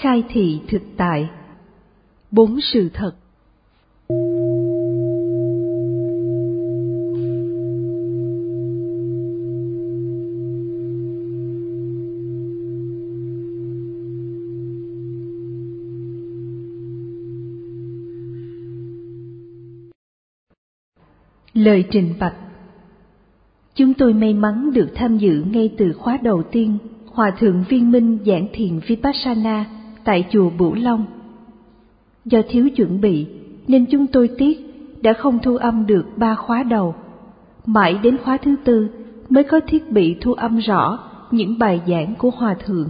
khai thị thực tại. 4 sự thật. Lời trình bạch. Chúng tôi may mắn được tham dự ngay từ khóa đầu tiên Hòa thượng Viên Minh giảng thiền Vipassana tại chùa Bửu Long. Do thiếu chuẩn bị nên chúng tôi tiếc đã không thu âm được 3 khóa đầu. Mãi đến khóa thứ 4 mới có thiết bị thu âm rõ những bài giảng của Hòa thượng.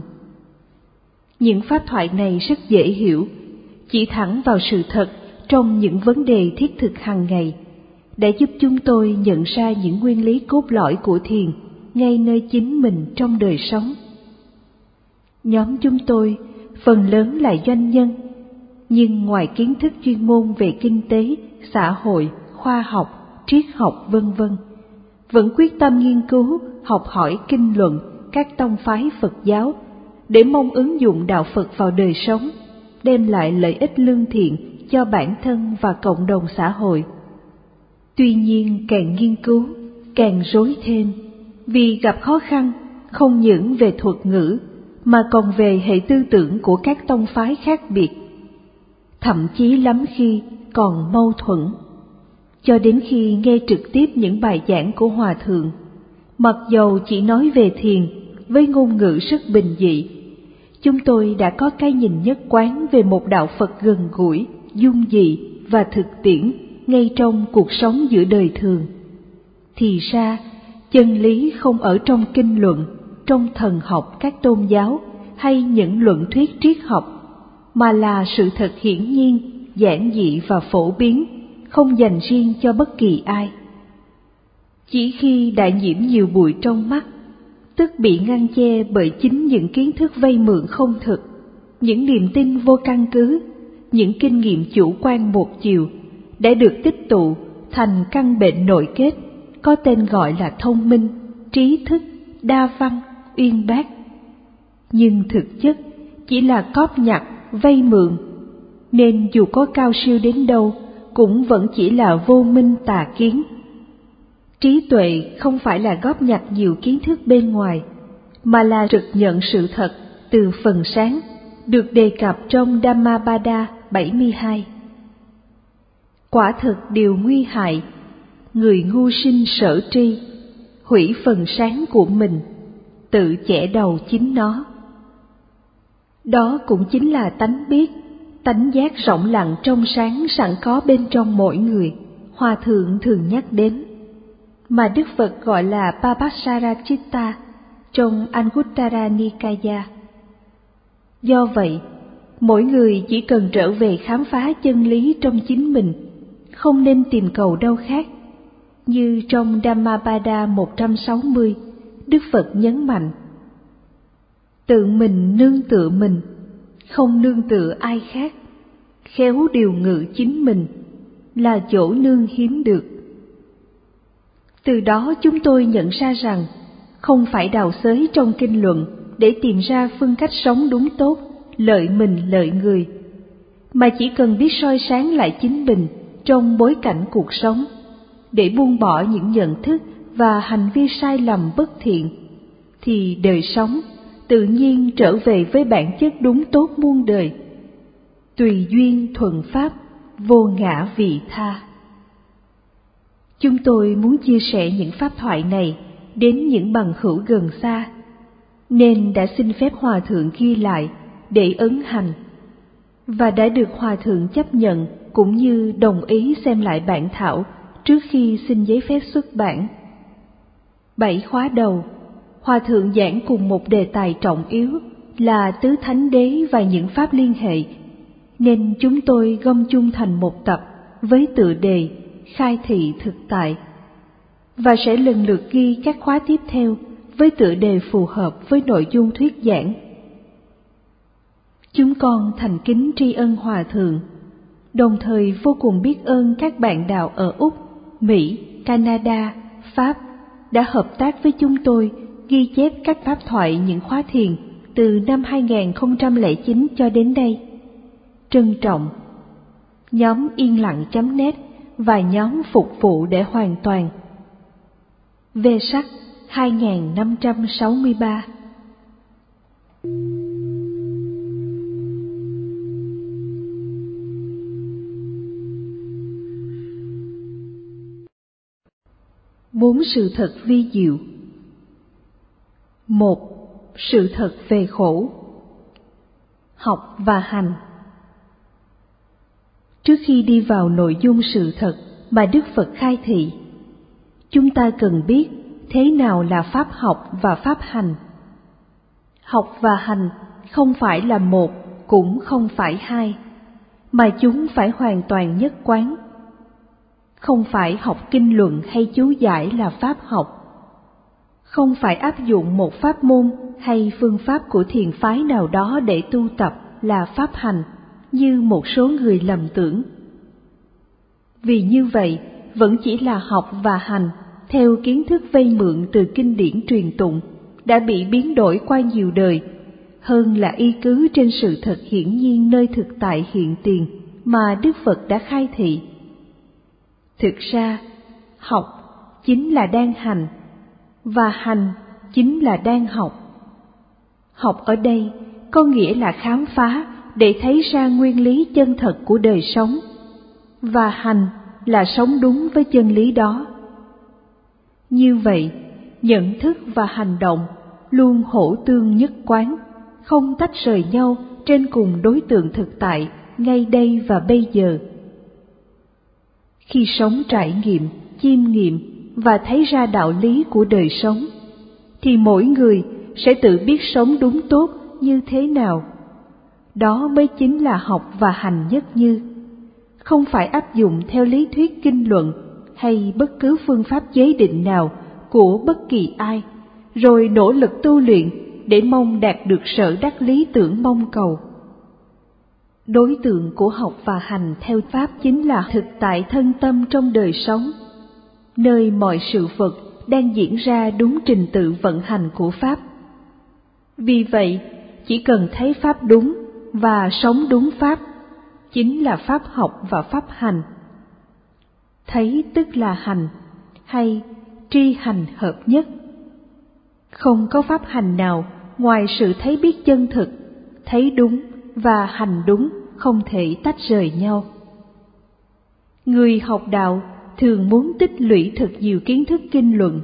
Những pháp thoại này rất dễ hiểu, chỉ thẳng vào sự thật trong những vấn đề thiết thực hàng ngày, đã giúp chúng tôi nhận ra những nguyên lý cốt lõi của thiền ngay nơi chính mình trong đời sống. Nhóm chúng tôi phần lớn là doanh nhân, nhưng ngoài kiến thức chuyên môn về kinh tế, xã hội, khoa học, triết học v.v., vẫn quyết tâm nghiên cứu, học hỏi kinh luận các tông phái Phật giáo để mong ứng dụng đạo Phật vào đời sống, đem lại lợi ích lương thiện cho bản thân và cộng đồng xã hội. Tuy nhiên càng nghiên cứu, càng rối thêm, vì gặp khó khăn không những về thuật ngữ mà còn về hệ tư tưởng của các tông phái khác biệt. Thậm chí lắm khi còn mâu thuẫn. Cho đến khi nghe trực tiếp những bài giảng của Hòa thượng, mặc dầu chỉ nói về thiền với ngôn ngữ rất bình dị, chúng tôi đã có cái nhìn nhất quán về một đạo Phật gần gũi, dung dị và thực tiễn ngay trong cuộc sống giữa đời thường. Thì ra, chân lý không ở trong kinh luận, trong thần học các tôn giáo hay những luận thuyết triết học, mà là sự thật hiển nhiên, giản dị và phổ biến, không dành riêng cho bất kỳ ai. Chỉ khi đã nhiễm nhiều bụi trong mắt, tức bị ngăn che bởi chính những kiến thức vay mượn không thực, những niềm tin vô căn cứ, những kinh nghiệm chủ quan một chiều, đã được tích tụ thành căn bệnh nội kết, có tên gọi là thông minh, trí thức, đa văn, uyên bác. Nhưng thực chất chỉ là cóp nhặt, vay mượn, nên dù có cao siêu đến đâu cũng vẫn chỉ là vô minh tà kiến. Trí tuệ không phải là góp nhặt nhiều kiến thức bên ngoài, mà là trực nhận sự thật từ phần sáng, được đề cập trong Dhammapada 72. Quả thực điều nguy hại, người ngu sinh sở tri, hủy phần sáng của mình, tự chẻ đầu chính nó. Đó cũng chính là tánh biết, tánh giác rộng lặng trong sáng sẵn có bên trong mỗi người, Hòa thượng thường nhắc đến, mà Đức Phật gọi là Pabhassaracitta trong Anguttara Nikaya. Do vậy, mỗi người chỉ cần trở về khám phá chân lý trong chính mình, không nên tìm cầu đâu khác. Như trong Dhammapada 160, Đức Phật nhấn mạnh, tự mình nương tựa mình, không nương tựa ai khác, khéo điều ngự chính mình, là chỗ nương hiếm được. Từ đó chúng tôi nhận ra rằng, không phải đào xới trong kinh luận để tìm ra phương cách sống đúng tốt, lợi mình lợi người, mà chỉ cần biết soi sáng lại chính mình trong bối cảnh cuộc sống, để buông bỏ những nhận thức và hành vi sai lầm bất thiện, thì đời sống tự nhiên trở về với bản chất đúng tốt muôn đời, tùy duyên thuận pháp, vô ngã vị tha. Chúng tôi muốn chia sẻ những pháp thoại này đến những bằng hữu gần xa, nên đã xin phép Hòa thượng ghi lại để ấn hành, và đã được Hòa thượng chấp nhận cũng như đồng ý xem lại bản thảo trước khi xin giấy phép xuất bản. 7 khóa đầu, Hòa thượng giảng cùng một đề tài trọng yếu là tứ thánh đế và những pháp liên hệ, nên chúng tôi gom chung thành một tập với tựa đề Khai thị thực tại, và sẽ lần lượt ghi các khóa tiếp theo với tựa đề phù hợp với nội dung thuyết giảng. Chúng con thành kính tri ân Hòa thượng, đồng thời vô cùng biết ơn các bạn đạo ở Úc, Mỹ, Canada, Pháp đã hợp tác với chúng tôi ghi chép các pháp thoại những khóa thiền từ năm 2009 cho đến đây. Trân trọng. Nhóm yên lặng.net và nhóm phục vụ để hoàn toàn. Vesak 2563. Bốn sự thật vi diệu. 1. Sự thật về khổ. Học và hành. Trước khi đi vào nội dung sự thật mà Đức Phật khai thị, chúng ta cần biết thế nào là pháp học và pháp hành. Học và hành không phải là một, cũng không phải hai, mà chúng phải hoàn toàn nhất quán. Không phải học kinh luận hay chú giải là pháp học. Không phải áp dụng một pháp môn hay phương pháp của thiền phái nào đó để tu tập là pháp hành, như một số người lầm tưởng. Vì như vậy, vẫn chỉ là học và hành theo kiến thức vay mượn từ kinh điển truyền tụng, đã bị biến đổi qua nhiều đời, hơn là y cứ trên sự thật hiển nhiên nơi thực tại hiện tiền mà Đức Phật đã khai thị. Thực ra, học chính là đang hành, và hành chính là đang học. Học ở đây có nghĩa là khám phá để thấy ra nguyên lý chân thật của đời sống, và hành là sống đúng với chân lý đó. Như vậy, nhận thức và hành động luôn hỗ tương nhất quán, không tách rời nhau trên cùng đối tượng thực tại ngay đây và bây giờ. Khi sống trải nghiệm, chiêm nghiệm và thấy ra đạo lý của đời sống, thì mỗi người sẽ tự biết sống đúng tốt như thế nào. Đó mới chính là học và hành nhất như, không phải áp dụng theo lý thuyết kinh luận hay bất cứ phương pháp chế định nào của bất kỳ ai, rồi nỗ lực tu luyện để mong đạt được sở đắc lý tưởng mong cầu. Đối tượng của học và hành theo pháp chính là thực tại thân tâm trong đời sống, nơi mọi sự vật đang diễn ra đúng trình tự vận hành của pháp. Vì vậy, chỉ cần thấy pháp đúng và sống đúng pháp, chính là pháp học và pháp hành. Thấy tức là hành, hay tri hành hợp nhất. Không có pháp hành nào ngoài sự thấy biết chân thực, thấy đúng và hành đúng không thể tách rời nhau. Người học đạo thường muốn tích lũy thật nhiều kiến thức kinh luận,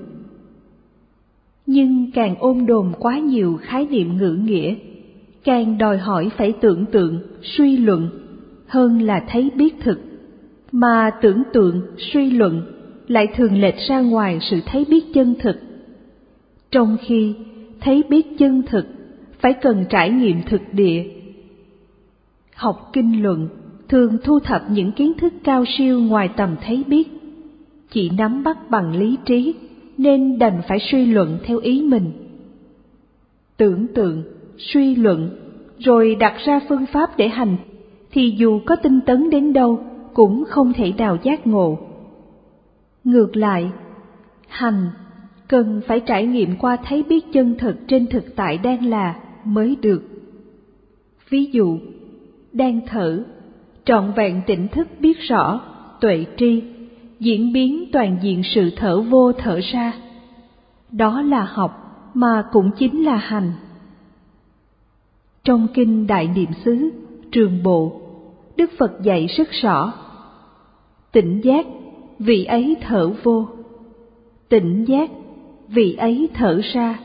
nhưng càng ôm đồm quá nhiều khái niệm ngữ nghĩa, càng đòi hỏi phải tưởng tượng, suy luận hơn là thấy biết thực, mà tưởng tượng, suy luận lại thường lệch ra ngoài sự thấy biết chân thực. Trong khi thấy biết chân thực phải cần trải nghiệm thực địa. Học kinh luận thường thu thập những kiến thức cao siêu ngoài tầm thấy biết, chỉ nắm bắt bằng lý trí nên đành phải suy luận theo ý mình. Tưởng tượng, suy luận, rồi đặt ra phương pháp để hành, thì dù có tinh tấn đến đâu cũng không thể nào giác ngộ. Ngược lại, hành cần phải trải nghiệm qua thấy biết chân thực trên thực tại đang là mới được. Ví dụ, đang thở, trọn vẹn tỉnh thức biết rõ, tuệ tri, diễn biến toàn diện sự thở vô thở ra. Đó là học mà cũng chính là hành. Trong kinh Đại Niệm xứ, Trường Bộ, Đức Phật dạy rất rõ: tỉnh giác, vị ấy thở vô; tỉnh giác, vị ấy thở ra.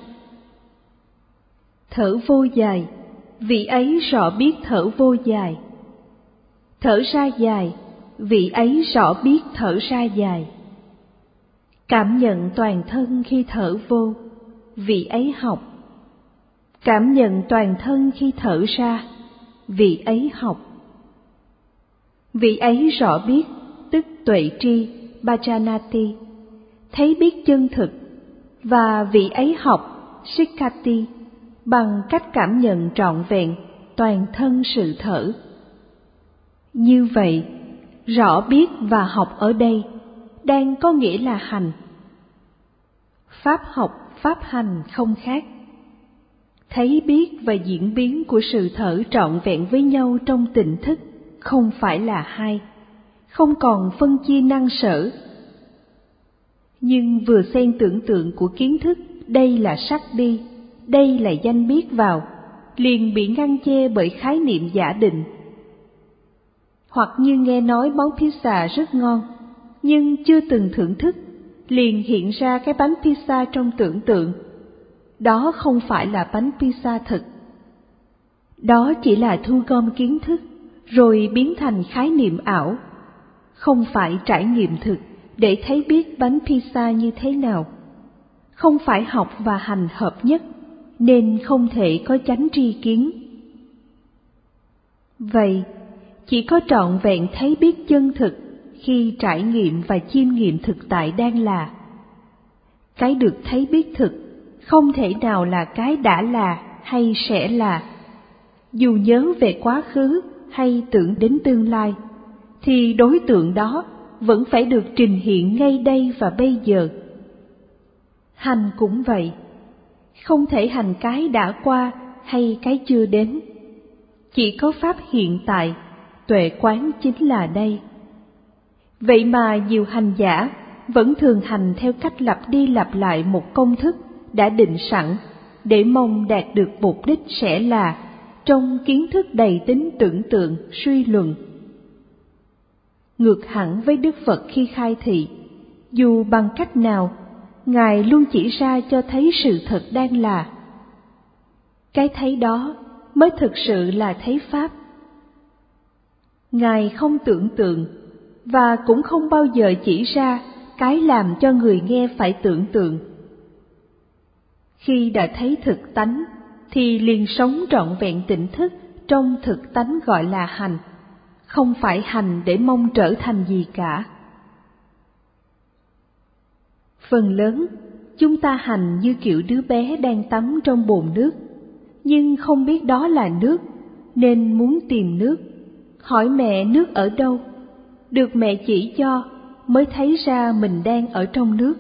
Thở vô dài, vị ấy rõ biết thở vô dài; thở ra dài, vị ấy rõ biết thở ra dài. Cảm nhận toàn thân khi thở vô, vị ấy học; cảm nhận toàn thân khi thở ra, vị ấy học. Vị ấy rõ biết, tức tuệ tri, Bhajanati, thấy biết chân thực, và vị ấy học, Sikkati, bằng cách cảm nhận trọn vẹn toàn thân sự thở. Như vậy, rõ biết và học ở đây đang có nghĩa là hành. Pháp học, pháp hành không khác. thấy biết và diễn biến của sự thở trọn vẹn với nhau trong tỉnh thức không phải là hai, không còn phân chia năng sở. Nhưng vừa xen tưởng tượng của kiến thức, đây là sắc đi, đây là danh biết vào, liền bị ngăn che bởi khái niệm giả định. Hoặc như nghe nói món pizza rất ngon, nhưng chưa từng thưởng thức, liền hiện ra cái bánh pizza trong tưởng tượng. Đó không phải là bánh pizza thực. Đó chỉ là thu gom kiến thức, rồi biến thành khái niệm ảo, không phải trải nghiệm thực để thấy biết bánh pizza như thế nào. Không phải học và hành hợp nhất, nên không thể có chánh tri kiến. Vậy, chỉ có trọn vẹn thấy biết chân thực khi trải nghiệm và chiêm nghiệm thực tại đang là. Cái được thấy biết thực không thể nào là cái đã là hay sẽ là. Dù nhớ về quá khứ hay tưởng đến tương lai, thì đối tượng đó vẫn phải được trình hiện ngay đây và bây giờ. Hành cũng vậy, không thể hành cái đã qua hay cái chưa đến. Chỉ có pháp hiện tại, tuệ quán chính là đây. Vậy mà nhiều hành giả vẫn thường hành theo cách lặp đi lặp lại một công thức đã định sẵn để mong đạt được mục đích sẽ là trong kiến thức đầy tính tưởng tượng, suy luận. Ngược hẳn với Đức Phật khi khai thị, dù bằng cách nào, Ngài luôn chỉ ra cho thấy sự thật đang là. Cái thấy đó mới thực sự là thấy Pháp. Ngài không tưởng tượng và cũng không bao giờ chỉ ra cái làm cho người nghe phải tưởng tượng. Khi đã thấy thực tánh thì liền sống trọn vẹn tỉnh thức trong thực tánh gọi là hành, không phải hành để mong trở thành gì cả. Phần lớn, chúng ta hành như kiểu đứa bé đang tắm trong bồn nước, nhưng không biết đó là nước, nên muốn tìm nước. Hỏi mẹ nước ở đâu, được mẹ chỉ cho mới thấy ra mình đang ở trong nước.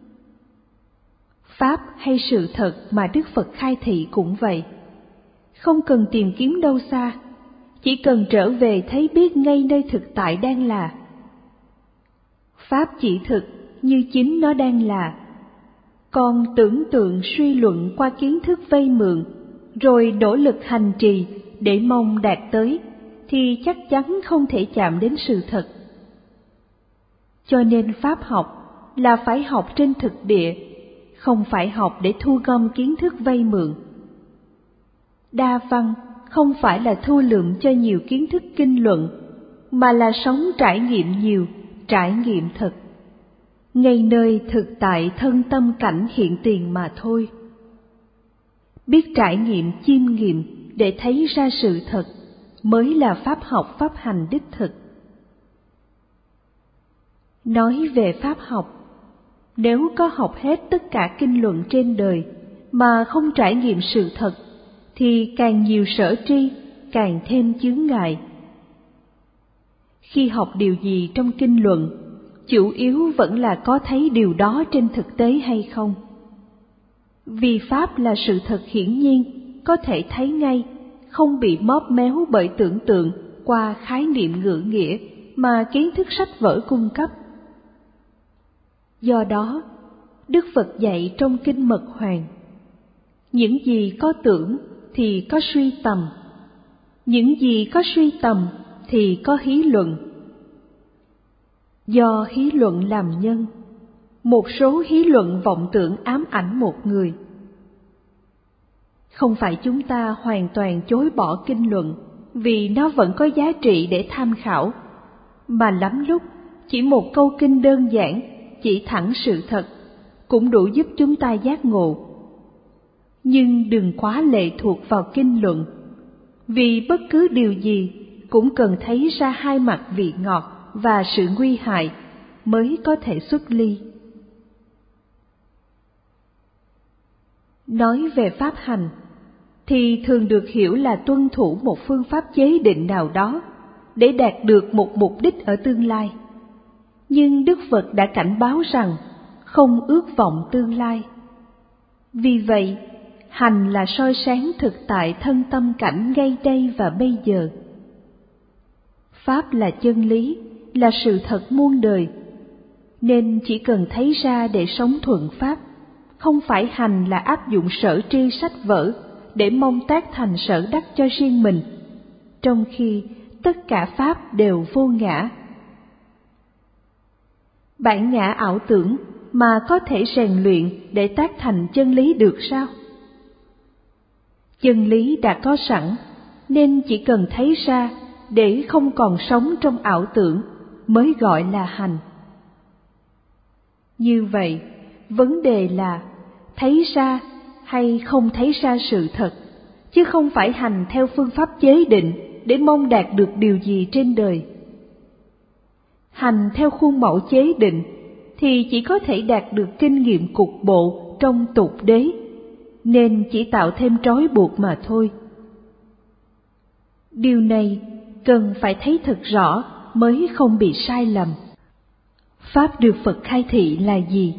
Pháp hay sự thật mà Đức Phật khai thị cũng vậy. Không cần tìm kiếm đâu xa, chỉ cần trở về thấy biết ngay nơi thực tại đang là. Pháp chỉ thực như chính nó đang là. Còn tưởng tượng suy luận qua kiến thức vay mượn, rồi nỗ lực hành trì để mong đạt tới, thì chắc chắn không thể chạm đến sự thật. Cho nên Pháp học là phải học trên thực địa, không phải học để thu gom kiến thức vay mượn. Đa văn không phải là thu lượm cho nhiều kiến thức kinh luận, mà là sống trải nghiệm nhiều, trải nghiệm thật, ngay nơi thực tại thân tâm cảnh hiện tiền mà thôi. Biết trải nghiệm chiêm nghiệm để thấy ra sự thật mới là pháp học pháp hành đích thực. Nói về pháp học, nếu có học hết tất cả kinh luận trên đời mà không trải nghiệm sự thật, thì càng nhiều sở tri, càng thêm chướng ngại. Khi học điều gì trong kinh luận, chủ yếu vẫn là có thấy điều đó trên thực tế hay không. Vì Pháp là sự thật hiển nhiên, có thể thấy ngay, không bị móp méo bởi tưởng tượng qua khái niệm ngữ nghĩa mà kiến thức sách vở cung cấp. Do đó, Đức Phật dạy trong Kinh Mật Hoàng, những gì có tưởng thì có suy tầm, những gì có suy tầm thì có hí luận. Do hí luận làm nhân, một số hí luận vọng tưởng ám ảnh một người. Không phải chúng ta hoàn toàn chối bỏ kinh luận vì nó vẫn có giá trị để tham khảo, mà lắm lúc chỉ một câu kinh đơn giản, chỉ thẳng sự thật cũng đủ giúp chúng ta giác ngộ. Nhưng đừng quá lệ thuộc vào kinh luận, vì bất cứ điều gì cũng cần thấy ra hai mặt vị ngọt và sự nguy hại mới có thể xuất ly. Nói về pháp hành thì thường được hiểu là tuân thủ một phương pháp chế định nào đó để đạt được một mục đích ở tương lai. Nhưng Đức Phật đã cảnh báo rằng không ước vọng tương lai. Vì vậy, hành là soi sáng thực tại thân tâm cảnh ngay đây và bây giờ. Pháp là chân lý, là sự thật muôn đời, nên chỉ cần thấy ra để sống thuận Pháp, không phải hành là áp dụng sở tri sách vở để mong tác thành sở đắc cho riêng mình, trong khi tất cả Pháp đều vô ngã. Bản ngã ảo tưởng mà có thể rèn luyện để tác thành chân lý được sao? Chân lý đã có sẵn, nên chỉ cần thấy ra để không còn sống trong ảo tưởng mới gọi là hành. Như vậy, vấn đề là thấy ra hay không thấy ra sự thật, chứ không phải hành theo phương pháp chế định để mong đạt được điều gì trên đời. Hành theo khuôn mẫu chế định thì chỉ có thể đạt được kinh nghiệm cục bộ trong tục đế, nên chỉ tạo thêm trói buộc mà thôi. Điều này cần phải thấy thật rõ mới không bị sai lầm. Pháp được Phật khai thị là gì?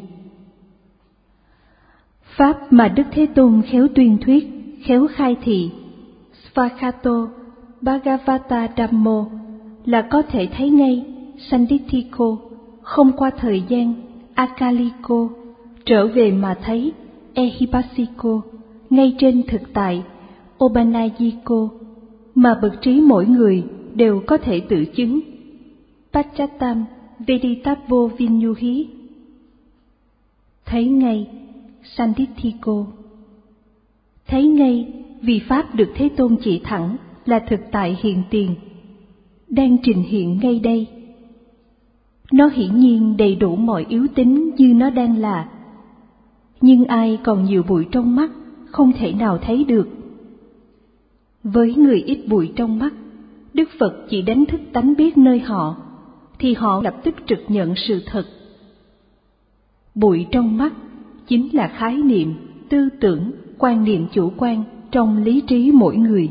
Pháp mà Đức Thế Tôn khéo tuyên thuyết, khéo khai thị, Svakhato Bhagavata Dhammo, là có thể thấy ngay, Sandithiko, không qua thời gian, Akaliko, trở về mà thấy, Ehipassiko, ngay trên thực tại, Obanayiko, mà bậc trí mỗi người đều có thể tự chứng. Pacchattam Vedittabbo Vinyuhi, thấy ngay, Sandithiko, thấy ngay vì Pháp được Thế Tôn chỉ thẳng là thực tại hiện tiền, đang trình hiện ngay đây. Nó hiển nhiên đầy đủ mọi yếu tính như nó đang là, nhưng ai còn nhiều bụi trong mắt không thể nào thấy được. Với người ít bụi trong mắt, Đức Phật chỉ đánh thức tánh biết nơi họ, thì họ lập tức trực nhận sự thật. Bụi trong mắt chính là khái niệm, tư tưởng, quan niệm chủ quan trong lý trí mỗi người.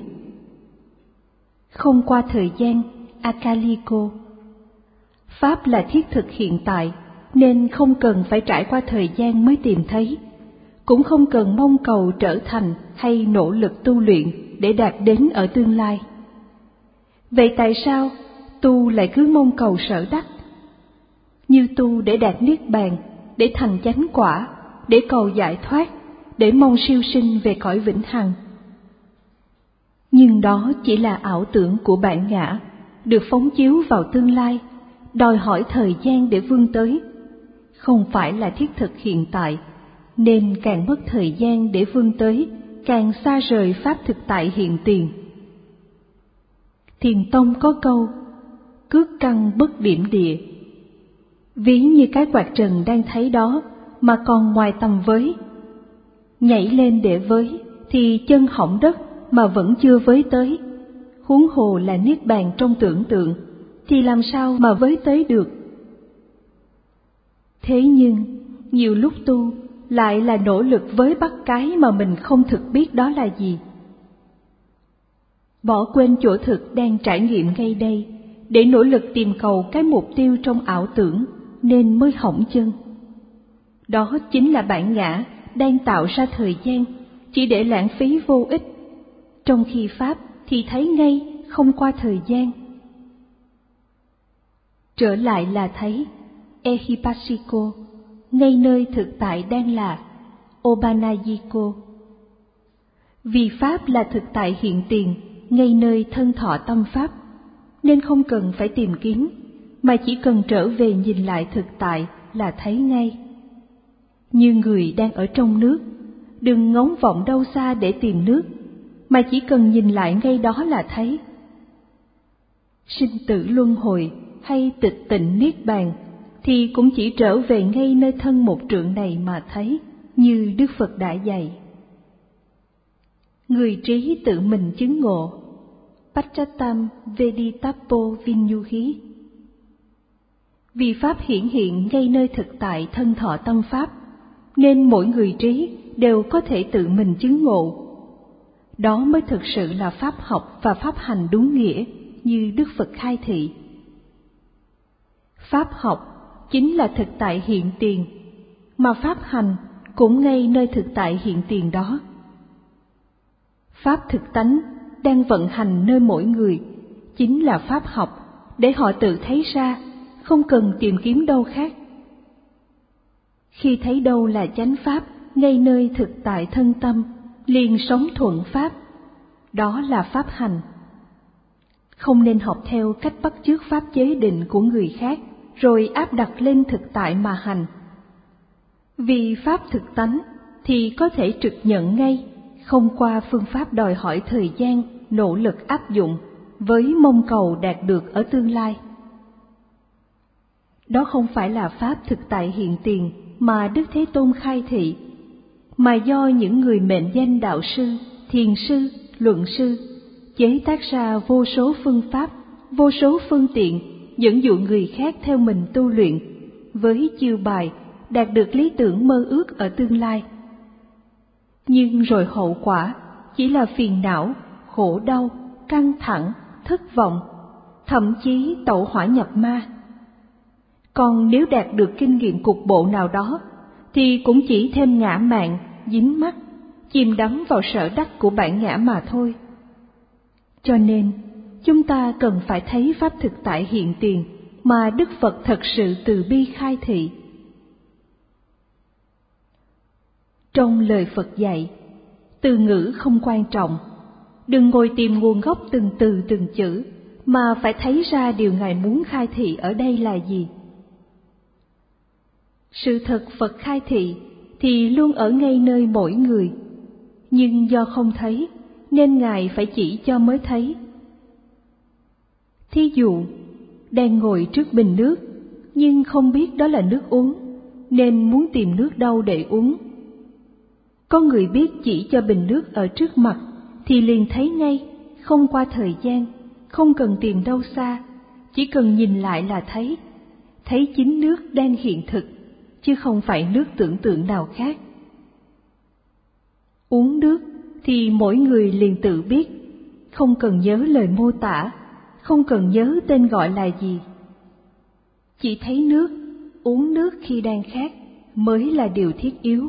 Không qua thời gian, Akaliko, Pháp là thiết thực hiện tại, nên không cần phải trải qua thời gian mới tìm thấy, cũng không cần mong cầu trở thành hay nỗ lực tu luyện để đạt đến ở tương lai. Vậy tại sao tu lại cứ mong cầu sở đắc? Như tu để đạt niết bàn, để thành chánh quả, để cầu giải thoát, để mong siêu sinh về cõi vĩnh hằng. Nhưng đó chỉ là ảo tưởng của bản ngã, được phóng chiếu vào tương lai, đòi hỏi thời gian để vươn tới, không phải là thiết thực hiện tại, nên càng mất thời gian để vươn tới, càng xa rời Pháp thực tại hiện tiền. Thiền tông có câu, cước căn bất điểm địa. Ví như cái quạt trần đang thấy đó mà còn ngoài tầm với. Nhảy lên để với thì chân hỏng đất mà vẫn chưa với tới. Huống hồ là niết bàn trong tưởng tượng, thì làm sao mà với tới được? Thế nhưng, nhiều lúc tu lại là nỗ lực với bắt cái mà mình không thực biết đó là gì. Bỏ quên chỗ thực đang trải nghiệm ngay đây, để nỗ lực tìm cầu cái mục tiêu trong ảo tưởng, nên mới hỏng chân. Đó chính là bản ngã đang tạo ra thời gian, chỉ để lãng phí vô ích, trong khi Pháp thì thấy ngay không qua thời gian. Trở lại là thấy, Ehipassiko, ngay nơi thực tại đang là, Obanayiko. Vì Pháp là thực tại hiện tiền, ngay nơi thân thọ tâm Pháp, nên không cần phải tìm kiếm, mà chỉ cần trở về nhìn lại thực tại là thấy ngay. Như người đang ở trong nước, đừng ngóng vọng đâu xa để tìm nước, mà chỉ cần nhìn lại ngay đó là thấy. Sinh tử luân hồi hay tịch tịnh niết bàn thì cũng chỉ trở về ngay nơi thân một trượng này mà thấy, như Đức Phật đã dạy. Người trí tự mình chứng ngộ, Pacchattam Vedittabbo Vinyuhi. Vì Pháp hiển hiện ngay nơi thực tại thân thọ tâm Pháp, nên mỗi người trí đều có thể tự mình chứng ngộ. Đó mới thực sự là Pháp học và Pháp hành đúng nghĩa, như Đức Phật khai thị. Pháp học chính là thực tại hiện tiền, mà Pháp hành cũng ngay nơi thực tại hiện tiền đó. Pháp thực tánh đang vận hành nơi mỗi người chính là pháp học để họ tự thấy ra, không cần tìm kiếm đâu khác. Khi thấy đâu là chánh pháp ngay nơi thực tại thân tâm, liền sống thuận pháp, đó là pháp hành. Không nên học theo cách bắt chước pháp chế định của người khác rồi áp đặt lên thực tại mà hành. Vì pháp thực tánh thì có thể trực nhận ngay, không qua phương pháp đòi hỏi thời gian, nỗ lực áp dụng với mong cầu đạt được ở tương lai. Đó không phải là pháp thực tại hiện tiền mà Đức Thế Tôn khai thị, mà do những người mệnh danh đạo sư, thiền sư, luận sư chế tác ra vô số phương pháp, vô số phương tiện dẫn dụ người khác theo mình tu luyện với chiêu bài đạt được lý tưởng mơ ước ở tương lai. Nhưng rồi hậu quả chỉ là phiền não, khổ đau, căng thẳng, thất vọng, thậm chí tẩu hỏa nhập ma. Còn nếu đạt được kinh nghiệm cục bộ nào đó thì cũng chỉ thêm ngã mạn, dính mắc, chìm đắm vào sở đắc của bản ngã mà thôi. Cho nên, chúng ta cần phải thấy pháp thực tại hiện tiền mà Đức Phật thật sự từ bi khai thị. Trong lời Phật dạy, từ ngữ không quan trọng, đừng ngồi tìm nguồn gốc từng từ từng chữ, mà phải thấy ra điều Ngài muốn khai thị ở đây là gì. Sự thật Phật khai thị thì luôn ở ngay nơi mỗi người, nhưng do không thấy nên Ngài phải chỉ cho mới thấy. Thí dụ, đang ngồi trước bình nước, nhưng không biết đó là nước uống, nên muốn tìm nước đâu để uống. Có người biết chỉ cho bình nước ở trước mặt, thì liền thấy ngay, không qua thời gian, không cần tìm đâu xa, chỉ cần nhìn lại là thấy chính nước đang hiện thực, chứ không phải nước tưởng tượng nào khác. Uống nước thì mỗi người liền tự biết, không cần nhớ lời mô tả, không cần nhớ tên gọi là gì. Chỉ thấy nước, uống nước khi đang khát mới là điều thiết yếu.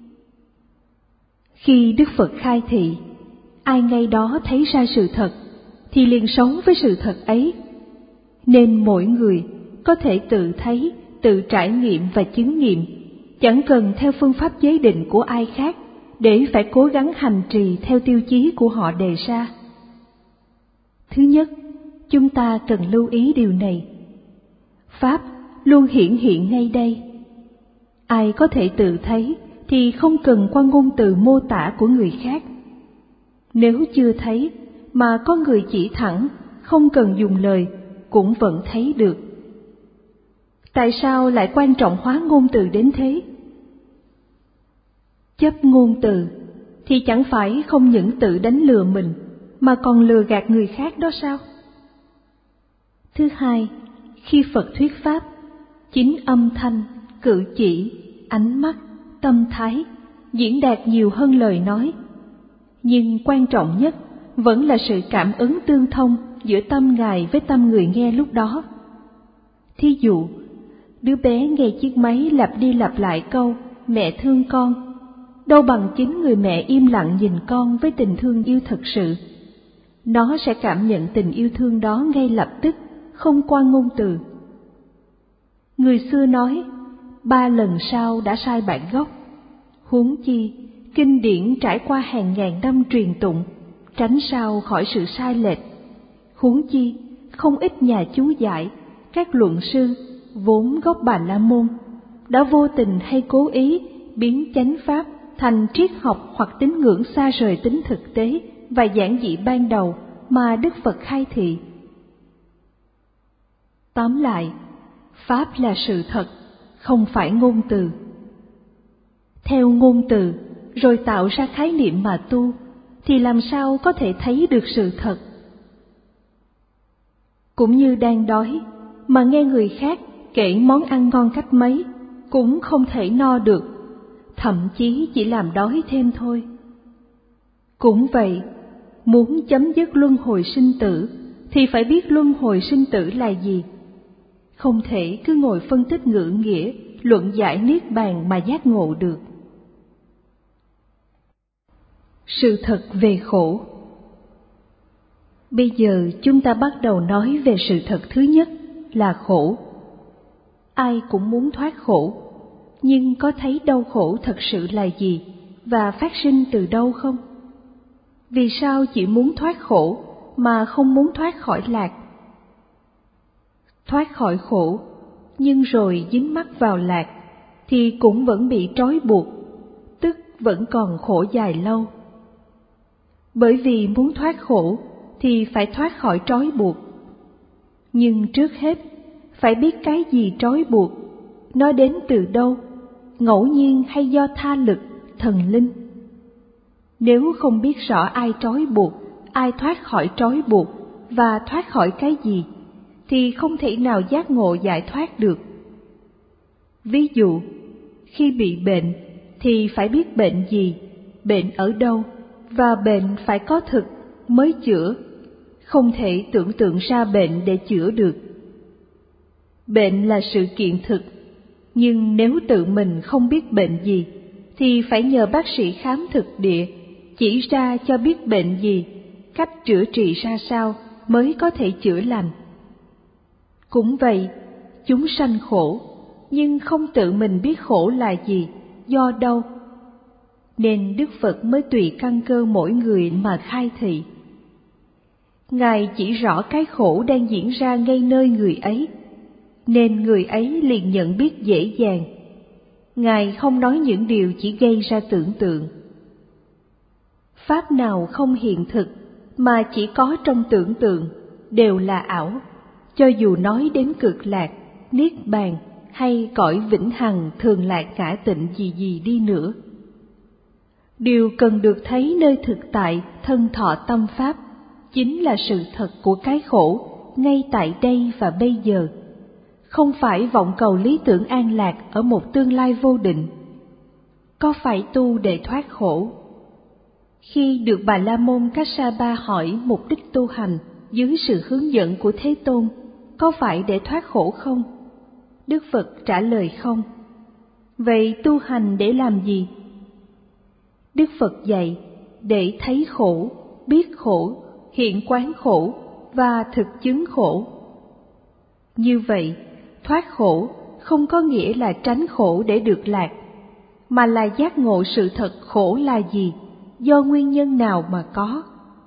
Khi Đức Phật khai thị, ai ngay đó thấy ra sự thật thì liền sống với sự thật ấy. Nên mỗi người có thể tự thấy, tự trải nghiệm và chứng nghiệm, chẳng cần theo phương pháp chế định của ai khác để phải cố gắng hành trì theo tiêu chí của họ đề ra. Thứ nhất, chúng ta cần lưu ý điều này. Pháp luôn hiển hiện ngay đây. Ai có thể tự thấy thì không cần qua ngôn từ mô tả của người khác. Nếu chưa thấy mà có người chỉ thẳng, không cần dùng lời, cũng vẫn thấy được. Tại sao lại quan trọng hóa ngôn từ đến thế? Chấp ngôn từ thì chẳng phải không những tự đánh lừa mình, mà còn lừa gạt người khác đó sao? Thứ hai, khi Phật thuyết pháp, chính âm thanh, cử chỉ, ánh mắt, tâm thái diễn đạt nhiều hơn lời nói. Nhưng quan trọng nhất vẫn là sự cảm ứng tương thông giữa tâm Ngài với tâm người nghe lúc đó. Thí dụ, đứa bé nghe chiếc máy lặp đi lặp lại câu mẹ thương con, đâu bằng chính người mẹ im lặng nhìn con với tình thương yêu thật sự. Nó sẽ cảm nhận tình yêu thương đó ngay lập tức, không qua ngôn từ. Người xưa nói, 3 lần sau đã sai bản gốc. Huống chi, kinh điển trải qua hàng ngàn năm truyền tụng, tránh sao khỏi sự sai lệch. Huống chi, không ít nhà chú giải, các luận sư, vốn gốc Bà La Môn, đã vô tình hay cố ý biến chánh pháp thành triết học hoặc tín ngưỡng xa rời tính thực tế và giản dị ban đầu mà Đức Phật khai thị. Tóm lại, Pháp là sự thật, không phải ngôn từ. Theo ngôn từ, rồi tạo ra khái niệm mà tu, thì làm sao có thể thấy được sự thật? Cũng như đang đói, mà nghe người khác kể món ăn ngon cách mấy, cũng không thể no được, thậm chí chỉ làm đói thêm thôi. Cũng vậy, muốn chấm dứt luân hồi sinh tử, thì phải biết luân hồi sinh tử là gì. Không thể cứ ngồi phân tích ngữ nghĩa, luận giải niết bàn mà giác ngộ được. Sự thật về khổ. Bây giờ chúng ta bắt đầu nói về sự thật thứ nhất là khổ. Ai cũng muốn thoát khổ, nhưng có thấy đau khổ thật sự là gì và phát sinh từ đâu không? Vì sao chỉ muốn thoát khổ mà không muốn thoát khỏi lạc? Thoát khỏi khổ, nhưng rồi dính mắc vào lạc, thì cũng vẫn bị trói buộc, tức vẫn còn khổ dài lâu. Bởi vì muốn thoát khổ thì phải thoát khỏi trói buộc. Nhưng trước hết, phải biết cái gì trói buộc, nó đến từ đâu, ngẫu nhiên hay do tha lực, thần linh. Nếu không biết rõ ai trói buộc, ai thoát khỏi trói buộc và thoát khỏi cái gì, thì không thể nào giác ngộ giải thoát được. Ví dụ, khi bị bệnh thì phải biết bệnh gì, bệnh ở đâu, và bệnh phải có thực mới chữa, không thể tưởng tượng ra bệnh để chữa được. Bệnh là sự kiện thực, nhưng nếu tự mình không biết bệnh gì, thì phải nhờ bác sĩ khám thực địa, chỉ ra cho biết bệnh gì, cách chữa trị ra sao mới có thể chữa lành. Cũng vậy, chúng sanh khổ, nhưng không tự mình biết khổ là gì, do đâu. Nên Đức Phật mới tùy căn cơ mỗi người mà khai thị. Ngài chỉ rõ cái khổ đang diễn ra ngay nơi người ấy, nên người ấy liền nhận biết dễ dàng. Ngài không nói những điều chỉ gây ra tưởng tượng. Pháp nào không hiện thực mà chỉ có trong tưởng tượng đều là ảo, cho dù nói đến cực lạc, niết bàn hay cõi vĩnh hằng thường lạc ngã tịnh gì đi nữa. Điều cần được thấy nơi thực tại thân thọ tâm pháp chính là sự thật của cái khổ ngay tại đây và bây giờ, không phải vọng cầu lý tưởng an lạc ở một tương lai vô định. Có phải tu để thoát khổ? Khi được Bà La Môn Kassapa hỏi mục đích tu hành dưới sự hướng dẫn của Thế Tôn, có phải để thoát khổ không? Đức Phật trả lời không. Vậy tu hành để làm gì? Đức Phật dạy để thấy khổ, biết khổ, hiện quán khổ và thực chứng khổ. Như vậy, thoát khổ không có nghĩa là tránh khổ để được lạc, mà là giác ngộ sự thật khổ là gì, do nguyên nhân nào mà có.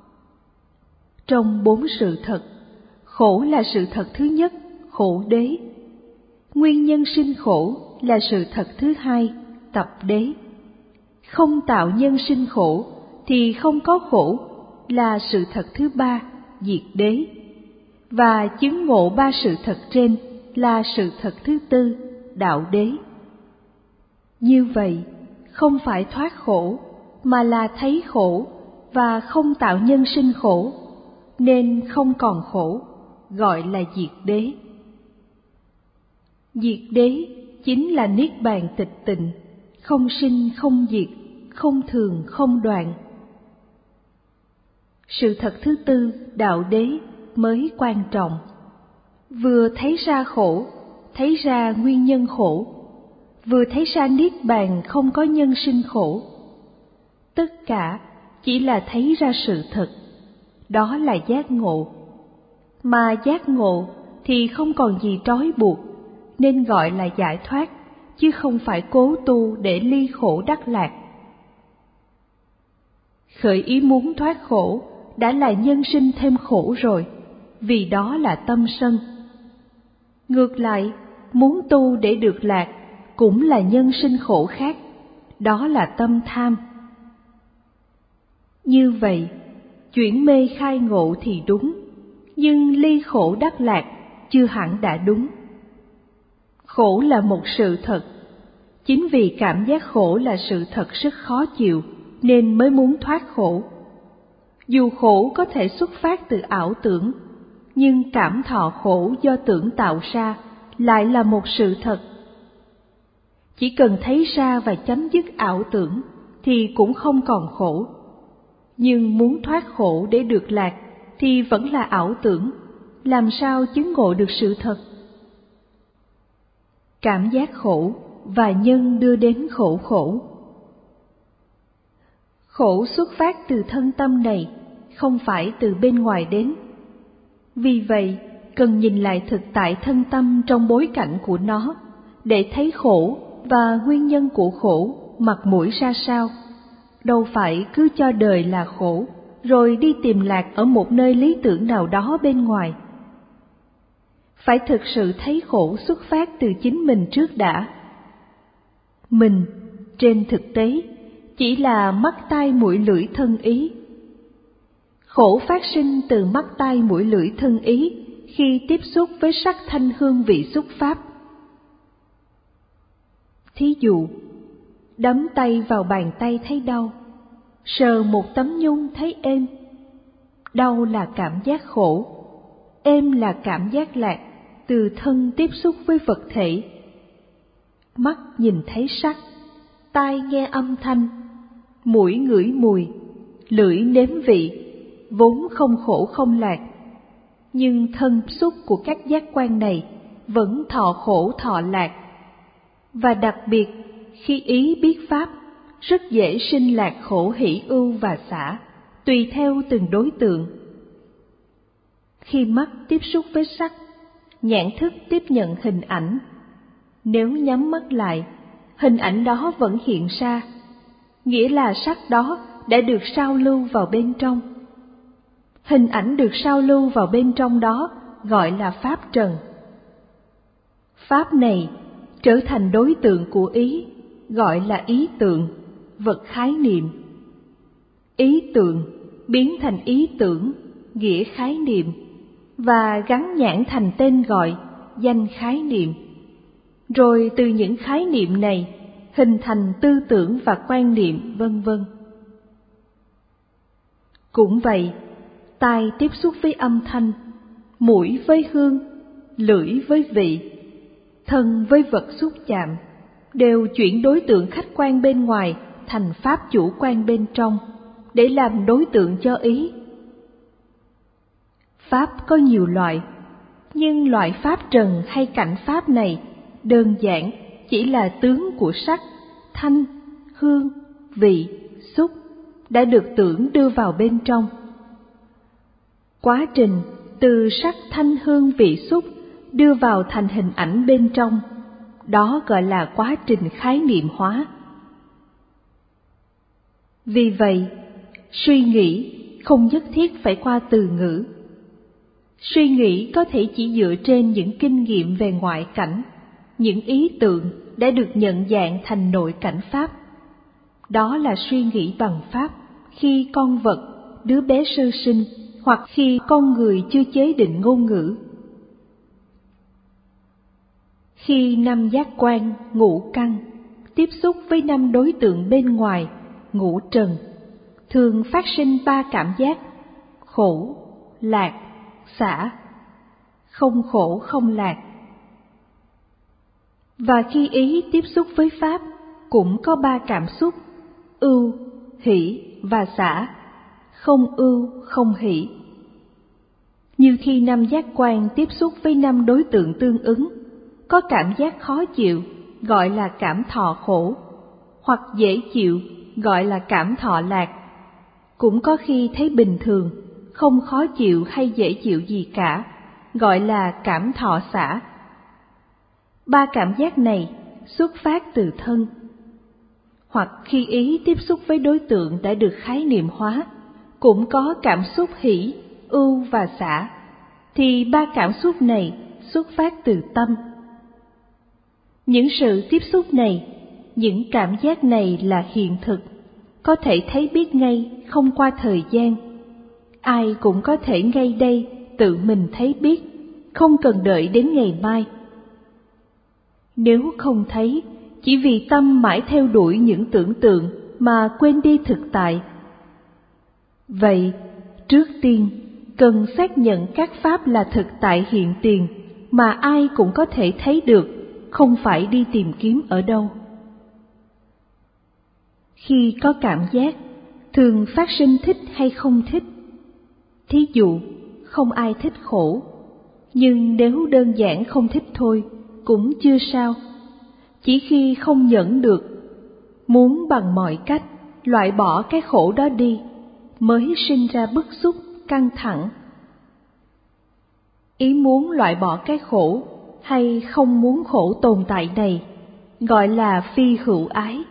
Trong 4 sự thật, khổ là sự thật thứ nhất, khổ đế. Nguyên nhân sinh khổ là sự thật thứ hai, tập đế. Không tạo nhân sinh khổ thì không có khổ là sự thật thứ ba, diệt đế. Và chứng ngộ 3 sự thật trên là sự thật thứ tư, đạo đế. Như vậy, không phải thoát khổ, mà là thấy khổ và không tạo nhân sinh khổ, nên không còn khổ, gọi là diệt đế. Diệt đế chính là niết bàn tịch tịnh, không sinh không diệt, không thường không đoạn. Sự thật thứ tư, đạo đế, mới quan trọng. Vừa thấy ra khổ, thấy ra nguyên nhân khổ, vừa thấy ra niết bàn không có nhân sinh khổ. Tất cả chỉ là thấy ra sự thật, đó là giác ngộ. Mà giác ngộ thì không còn gì trói buộc, nên gọi là giải thoát, chứ không phải cố tu để ly khổ đắc lạc. Khởi ý muốn thoát khổ đã là nhân sinh thêm khổ rồi, vì đó là tâm sân. Ngược lại, muốn tu để được lạc cũng là nhân sinh khổ khác, đó là tâm tham. Như vậy, chuyển mê khai ngộ thì đúng, nhưng ly khổ đắc lạc chưa hẳn đã đúng. Khổ là một sự thật, chính vì cảm giác khổ là sự thật rất khó chịu nên mới muốn thoát khổ. Dù khổ có thể xuất phát từ ảo tưởng, nhưng cảm thọ khổ do tưởng tạo ra lại là một sự thật. Chỉ cần thấy ra và chấm dứt ảo tưởng thì cũng không còn khổ. Nhưng muốn thoát khổ để được lạc thì vẫn là ảo tưởng, làm sao chứng ngộ được sự thật? Cảm giác khổ và nhân đưa đến khổ. Khổ xuất phát từ thân tâm này, không phải từ bên ngoài đến. Vì vậy, cần nhìn lại thực tại thân tâm trong bối cảnh của nó, để thấy khổ và nguyên nhân của khổ mặt mũi ra sao. Đâu phải cứ cho đời là khổ, rồi đi tìm lạc ở một nơi lý tưởng nào đó bên ngoài. Phải thực sự thấy khổ xuất phát từ chính mình trước đã. Mình, trên thực tế, chỉ là mắt tai mũi lưỡi thân ý. Khổ phát sinh từ mắt tai mũi lưỡi thân ý khi tiếp xúc với sắc thanh hương vị xúc pháp. Thí dụ, đấm tay vào bàn tay thấy đau, sờ một tấm nhung thấy êm. Đau là cảm giác khổ, êm là cảm giác lạc từ thân tiếp xúc với vật thể. Mắt nhìn thấy sắc, tai nghe âm thanh, mũi ngửi mùi, lưỡi nếm vị, vốn không khổ không lạc. Nhưng thân xúc của các giác quan này vẫn thọ khổ thọ lạc. Và đặc biệt, khi ý biết pháp, rất dễ sinh lạc khổ hỷ ưu và xả, tùy theo từng đối tượng. Khi mắt tiếp xúc với sắc, nhãn thức tiếp nhận hình ảnh. Nếu nhắm mắt lại, hình ảnh đó vẫn hiện ra, nghĩa là sắc đó đã được sao lưu vào bên trong. Hình ảnh được sao lưu vào bên trong đó gọi là pháp trần. Pháp này trở thành đối tượng của ý, gọi là ý tượng, vật khái niệm. Ý tượng biến thành ý tưởng, nghĩa khái niệm, và gắn nhãn thành tên gọi, danh khái niệm. Rồi từ những khái niệm này hình thành tư tưởng và quan niệm, vân vân. Cũng vậy, tai tiếp xúc với âm thanh, mũi với hương, lưỡi với vị, thân với vật xúc chạm, đều chuyển đối tượng khách quan bên ngoài thành pháp chủ quan bên trong, để làm đối tượng cho ý. Pháp có nhiều loại, nhưng loại pháp trần hay cảnh pháp này đơn giản chỉ là tướng của sắc, thanh, hương, vị, xúc đã được tưởng đưa vào bên trong. Quá trình từ sắc thanh hương vị xúc đưa vào thành hình ảnh bên trong, đó gọi là quá trình khái niệm hóa. Vì vậy, suy nghĩ không nhất thiết phải qua từ ngữ. Suy nghĩ có thể chỉ dựa trên những kinh nghiệm về ngoại cảnh, những ý tượng đã được nhận dạng thành nội cảnh pháp. Đó là suy nghĩ bằng pháp khi con vật, đứa bé sơ sinh, hoặc khi con người chưa chế định ngôn ngữ. Khi năm giác quan, ngũ căn tiếp xúc với năm đối tượng bên ngoài, ngũ trần, thường phát sinh ba cảm giác: khổ, lạc, xả, không khổ không lạc. Và khi ý tiếp xúc với pháp cũng có ba cảm xúc: ưu, hỷ và xả, không ưu không hỷ. Như khi năm giác quan tiếp xúc với năm đối tượng tương ứng, có cảm giác khó chịu gọi là cảm thọ khổ, hoặc dễ chịu gọi là cảm thọ lạc. Cũng có khi thấy bình thường, không khó chịu hay dễ chịu gì cả, gọi là cảm thọ xả. Ba cảm giác này xuất phát từ thân. Hoặc khi ý tiếp xúc với đối tượng đã được khái niệm hóa, cũng có cảm xúc hỷ, ưu và xả, thì ba cảm xúc này xuất phát từ tâm. Những sự tiếp xúc này, những cảm giác này là hiện thực, có thể thấy biết ngay không qua thời gian. Ai cũng có thể ngay đây tự mình thấy biết, không cần đợi đến ngày mai. Nếu không thấy, chỉ vì tâm mãi theo đuổi những tưởng tượng mà quên đi thực tại. Vậy, trước tiên, cần xác nhận các pháp là thực tại hiện tiền mà ai cũng có thể thấy được, không phải đi tìm kiếm ở đâu. Khi có cảm giác, thường phát sinh thích hay không thích. Thí dụ, không ai thích khổ, nhưng nếu đơn giản không thích thôi, cũng chưa sao. Chỉ khi không nhẫn được, muốn bằng mọi cách, loại bỏ cái khổ đó đi, mới sinh ra bức xúc, căng thẳng. Ý muốn loại bỏ cái khổ hay không muốn khổ tồn tại này gọi là phi hữu ái.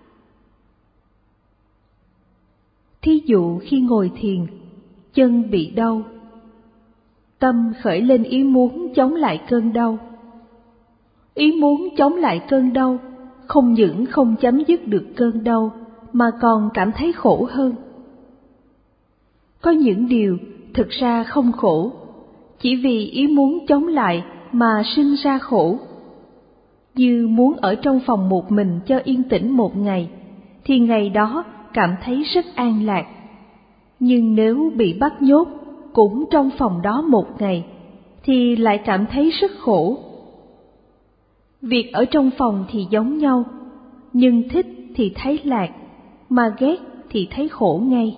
Thí dụ khi ngồi thiền, chân bị đau, tâm khởi lên ý muốn chống lại cơn đau. Ý muốn chống lại cơn đau không những không chấm dứt được cơn đau mà còn cảm thấy khổ hơn. Có những điều thực ra không khổ, chỉ vì ý muốn chống lại mà sinh ra khổ. Như muốn ở trong phòng một mình cho yên tĩnh một ngày, thì ngày đó cảm thấy rất an lạc. Nhưng nếu bị bắt nhốt cũng trong phòng đó một ngày, thì lại cảm thấy rất khổ. Việc ở trong phòng thì giống nhau, nhưng thích thì thấy lạc, mà ghét thì thấy khổ ngay.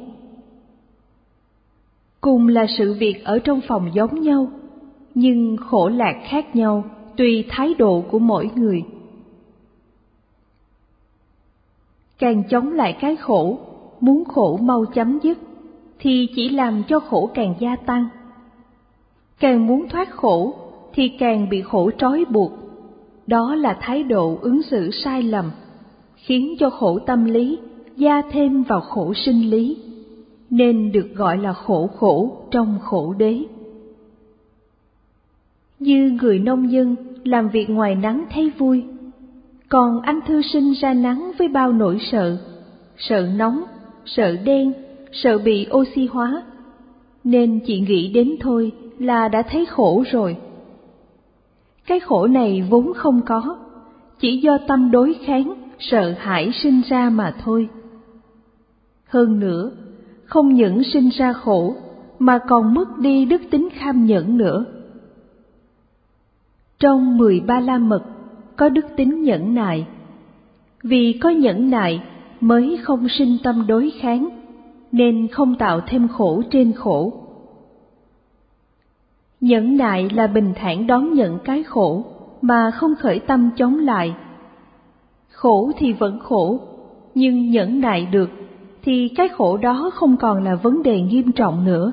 Cùng là sự việc ở trong phòng giống nhau, nhưng khổ lạc khác nhau tùy thái độ của mỗi người. Càng chống lại cái khổ, muốn khổ mau chấm dứt, thì chỉ làm cho khổ càng gia tăng. Càng muốn thoát khổ, thì càng bị khổ trói buộc. Đó là thái độ ứng xử sai lầm, khiến cho khổ tâm lý gia thêm vào khổ sinh lý, nên được gọi là khổ khổ trong khổ đế. Như người nông dân làm việc ngoài nắng thấy vui, còn anh thư sinh ra nắng với bao nỗi sợ, sợ nóng, sợ đen, sợ bị oxy hóa, nên chỉ nghĩ đến thôi là đã thấy khổ rồi. Cái khổ này vốn không có, chỉ do tâm đối kháng, sợ hãi sinh ra mà thôi. Hơn nữa, không những sinh ra khổ, mà còn mất đi đức tính kham nhẫn nữa. Trong 13 la mật có đức tính nhẫn nại. Vì có nhẫn nại mới không sinh tâm đối kháng, nên không tạo thêm khổ trên khổ. Nhẫn nại là bình thản đón nhận cái khổ mà không khởi tâm chống lại. Khổ thì vẫn khổ, nhưng nhẫn nại được thì cái khổ đó không còn là vấn đề nghiêm trọng nữa.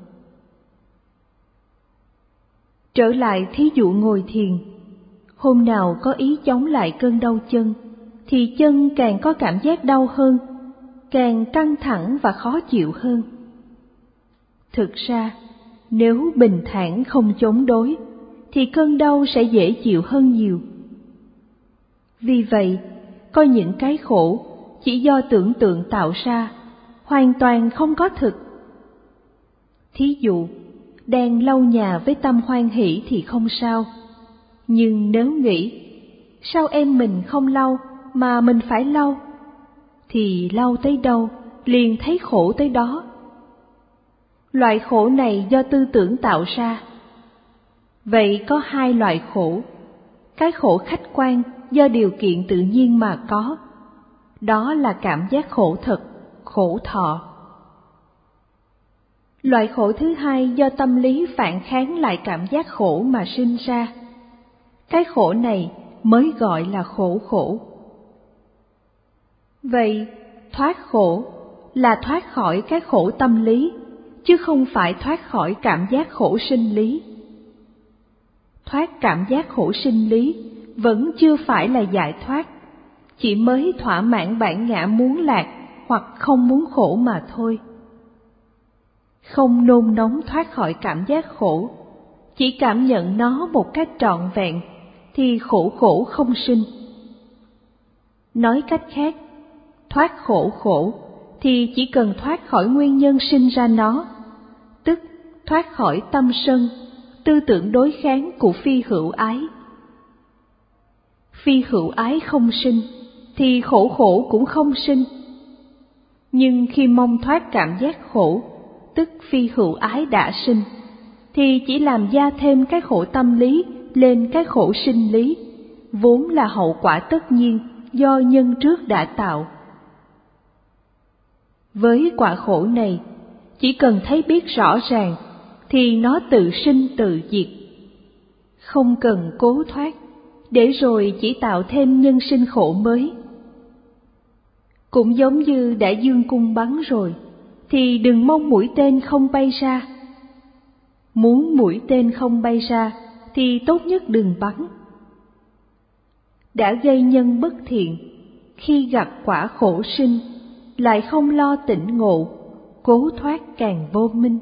Trở lại thí dụ ngồi thiền, hôm nào có ý chống lại cơn đau chân, thì chân càng có cảm giác đau hơn, càng căng thẳng và khó chịu hơn. Thực ra, nếu bình thản không chống đối, thì cơn đau sẽ dễ chịu hơn nhiều. Vì vậy, có những cái khổ chỉ do tưởng tượng tạo ra, hoàn toàn không có thực. Thí dụ, đang lau nhà với tâm hoan hỷ thì không sao, nhưng nếu nghĩ, sao em mình không lau mà mình phải lau, thì lau tới đâu liền thấy khổ tới đó. Loại khổ này do tư tưởng tạo ra. Vậy có hai loại khổ. Cái khổ khách quan do điều kiện tự nhiên mà có, đó là cảm giác khổ thật, khổ thọ. Loại khổ thứ hai do tâm lý phản kháng lại cảm giác khổ mà sinh ra. Cái khổ này mới gọi là khổ khổ. Vậy, thoát khổ là thoát khỏi cái khổ tâm lý, chứ không phải thoát khỏi cảm giác khổ sinh lý. Thoát cảm giác khổ sinh lý vẫn chưa phải là giải thoát, chỉ mới thỏa mãn bản ngã muốn lạc hoặc không muốn khổ mà thôi. Không nôn nóng thoát khỏi cảm giác khổ, chỉ cảm nhận nó một cách trọn vẹn, thì khổ khổ không sinh. Nói cách khác, thoát khổ khổ thì chỉ cần thoát khỏi nguyên nhân sinh ra nó, tức thoát khỏi tâm sân, tư tưởng đối kháng của phi hữu ái. Phi hữu ái không sinh, thì khổ khổ cũng không sinh. Nhưng khi mong thoát cảm giác khổ, tức phi hữu ái đã sinh, thì chỉ làm gia thêm cái khổ tâm lý lên cái khổ sinh lý, vốn là hậu quả tất nhiên do nhân trước đã tạo. Với quả khổ này, chỉ cần thấy biết rõ ràng, thì nó tự sinh tự diệt. Không cần cố thoát, để rồi chỉ tạo thêm nhân sinh khổ mới. Cũng giống như đã dương cung bắn rồi, thì đừng mong mũi tên không bay ra. Muốn mũi tên không bay ra, thì tốt nhất đừng bắn. Đã gây nhân bất thiện, khi gặt quả khổ sinh, lại không lo tỉnh ngộ, cố thoát càng vô minh.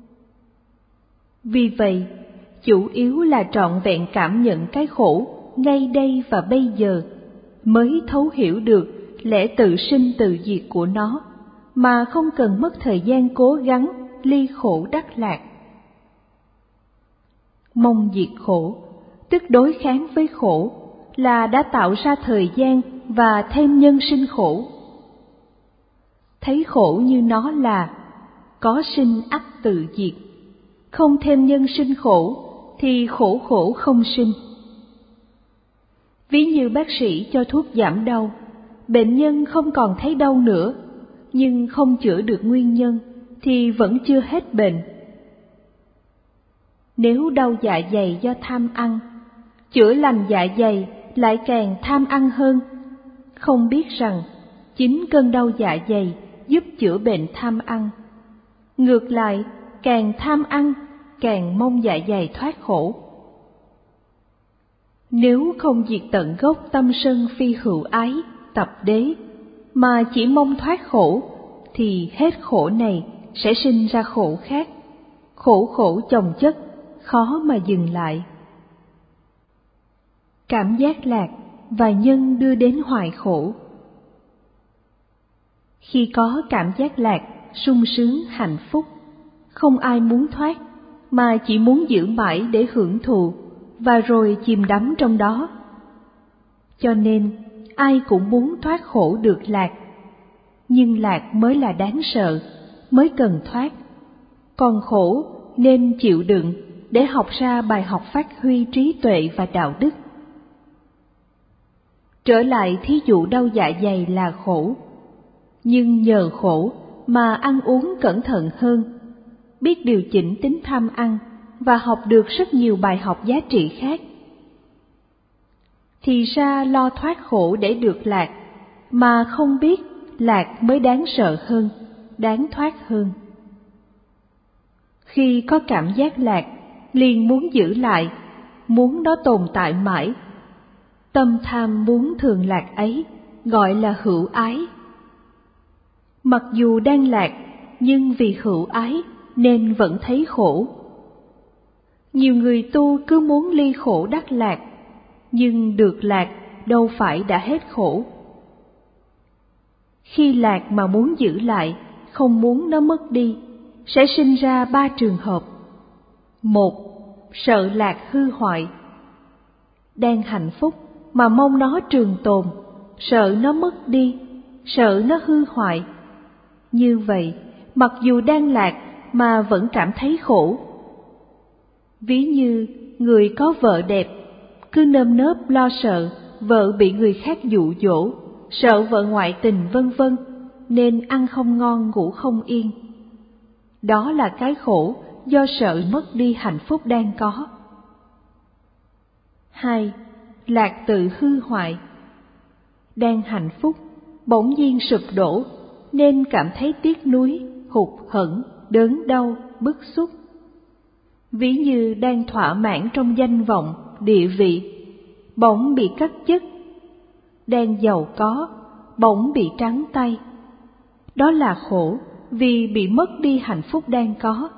Vì vậy, chủ yếu là trọn vẹn cảm nhận cái khổ ngay đây và bây giờ, mới thấu hiểu được lẽ tự sinh tự diệt của nó, mà không cần mất thời gian cố gắng ly khổ đắc lạc. Mong diệt khổ, tức đối kháng với khổ, là đã tạo ra thời gian và thêm nhân sinh khổ. Thấy khổ như nó là có sinh ắt tự diệt, không thêm nhân sinh khổ thì khổ khổ không sinh. Ví như bác sĩ cho thuốc giảm đau, bệnh nhân không còn thấy đau nữa, nhưng không chữa được nguyên nhân thì vẫn chưa hết bệnh. Nếu đau dạ dày do tham ăn, chữa lành dạ dày lại càng tham ăn hơn, không biết rằng chính cơn đau dạ dày giúp chữa bệnh tham ăn. Ngược lại, càng tham ăn, càng mong dạ dày thoát khổ. Nếu không diệt tận gốc tâm sân phi hữu ái, tập đế, mà chỉ mong thoát khổ, thì hết khổ này sẽ sinh ra khổ khác. Khổ khổ chồng chất, khó mà dừng lại. Cảm giác lạc và nhân đưa đến hoại khổ. Khi có cảm giác lạc, sung sướng, hạnh phúc, không ai muốn thoát, mà chỉ muốn giữ mãi để hưởng thụ, và rồi chìm đắm trong đó. Cho nên, ai cũng muốn thoát khổ được lạc. Nhưng lạc mới là đáng sợ, mới cần thoát. Còn khổ nên chịu đựng để học ra bài học phát huy trí tuệ và đạo đức. Trở lại thí dụ đau dạ dày là khổ, nhưng nhờ khổ mà ăn uống cẩn thận hơn, biết điều chỉnh tính tham ăn và học được rất nhiều bài học giá trị khác. Thì ra lo thoát khổ để được lạc, mà không biết lạc mới đáng sợ hơn, đáng thoát hơn. Khi có cảm giác lạc, liền muốn giữ lại, muốn nó tồn tại mãi. Tâm tham muốn thường lạc ấy gọi là hữu ái. Mặc dù đang lạc, nhưng vì hữu ái nên vẫn thấy khổ. Nhiều người tu cứ muốn ly khổ đắc lạc, nhưng được lạc đâu phải đã hết khổ. Khi lạc mà muốn giữ lại, không muốn nó mất đi, sẽ sinh ra 3 trường hợp. 1. Sợ lạc hư hoại. Đang hạnh phúc mà mong nó trường tồn, sợ nó mất đi, sợ nó hư hoại. Như vậy, mặc dù đang lạc mà vẫn cảm thấy khổ. Ví như người có vợ đẹp, cứ nơm nớp lo sợ vợ bị người khác dụ dỗ, sợ vợ ngoại tình vân vân, nên ăn không ngon ngủ không yên. Đó là cái khổ do sợ mất đi hạnh phúc đang có. 2. Lạc tự hư hoại. Đang hạnh phúc, bỗng nhiên sụp đổ, nên cảm thấy tiếc nuối, hụt hẫng, đớn đau, bức xúc. Ví như đang thỏa mãn trong danh vọng, địa vị, bỗng bị cắt chức. Đang giàu có, bỗng bị trắng tay. Đó là khổ vì bị mất đi hạnh phúc đang có.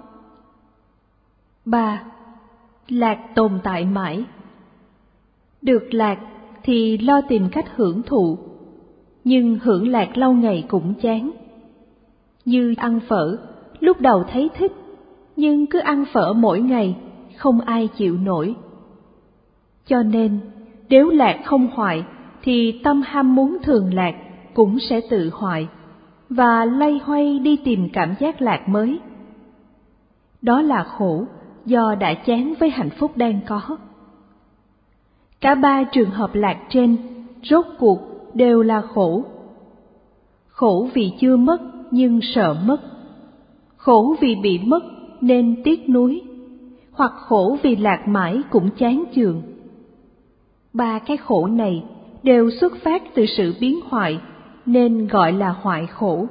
3. Lạc tồn tại mãi. Được lạc thì lo tìm cách hưởng thụ, nhưng hưởng lạc lâu ngày cũng chán. Như ăn phở, lúc đầu thấy thích, nhưng cứ ăn phở mỗi ngày, không ai chịu nổi. Cho nên, nếu lạc không hoại, thì tâm ham muốn thường lạc cũng sẽ tự hoại, và loay hoay đi tìm cảm giác lạc mới. Đó là khổ do đã chán với hạnh phúc đang có. Cả 3 trường hợp lạc trên, rốt cuộc đều là khổ. Khổ vì chưa mất nhưng sợ mất. Khổ vì bị mất nên tiếc nuối. Hoặc khổ vì lạc mãi cũng chán chường. 3 cái khổ này đều xuất phát từ sự biến hoại nên gọi là hoại khổ.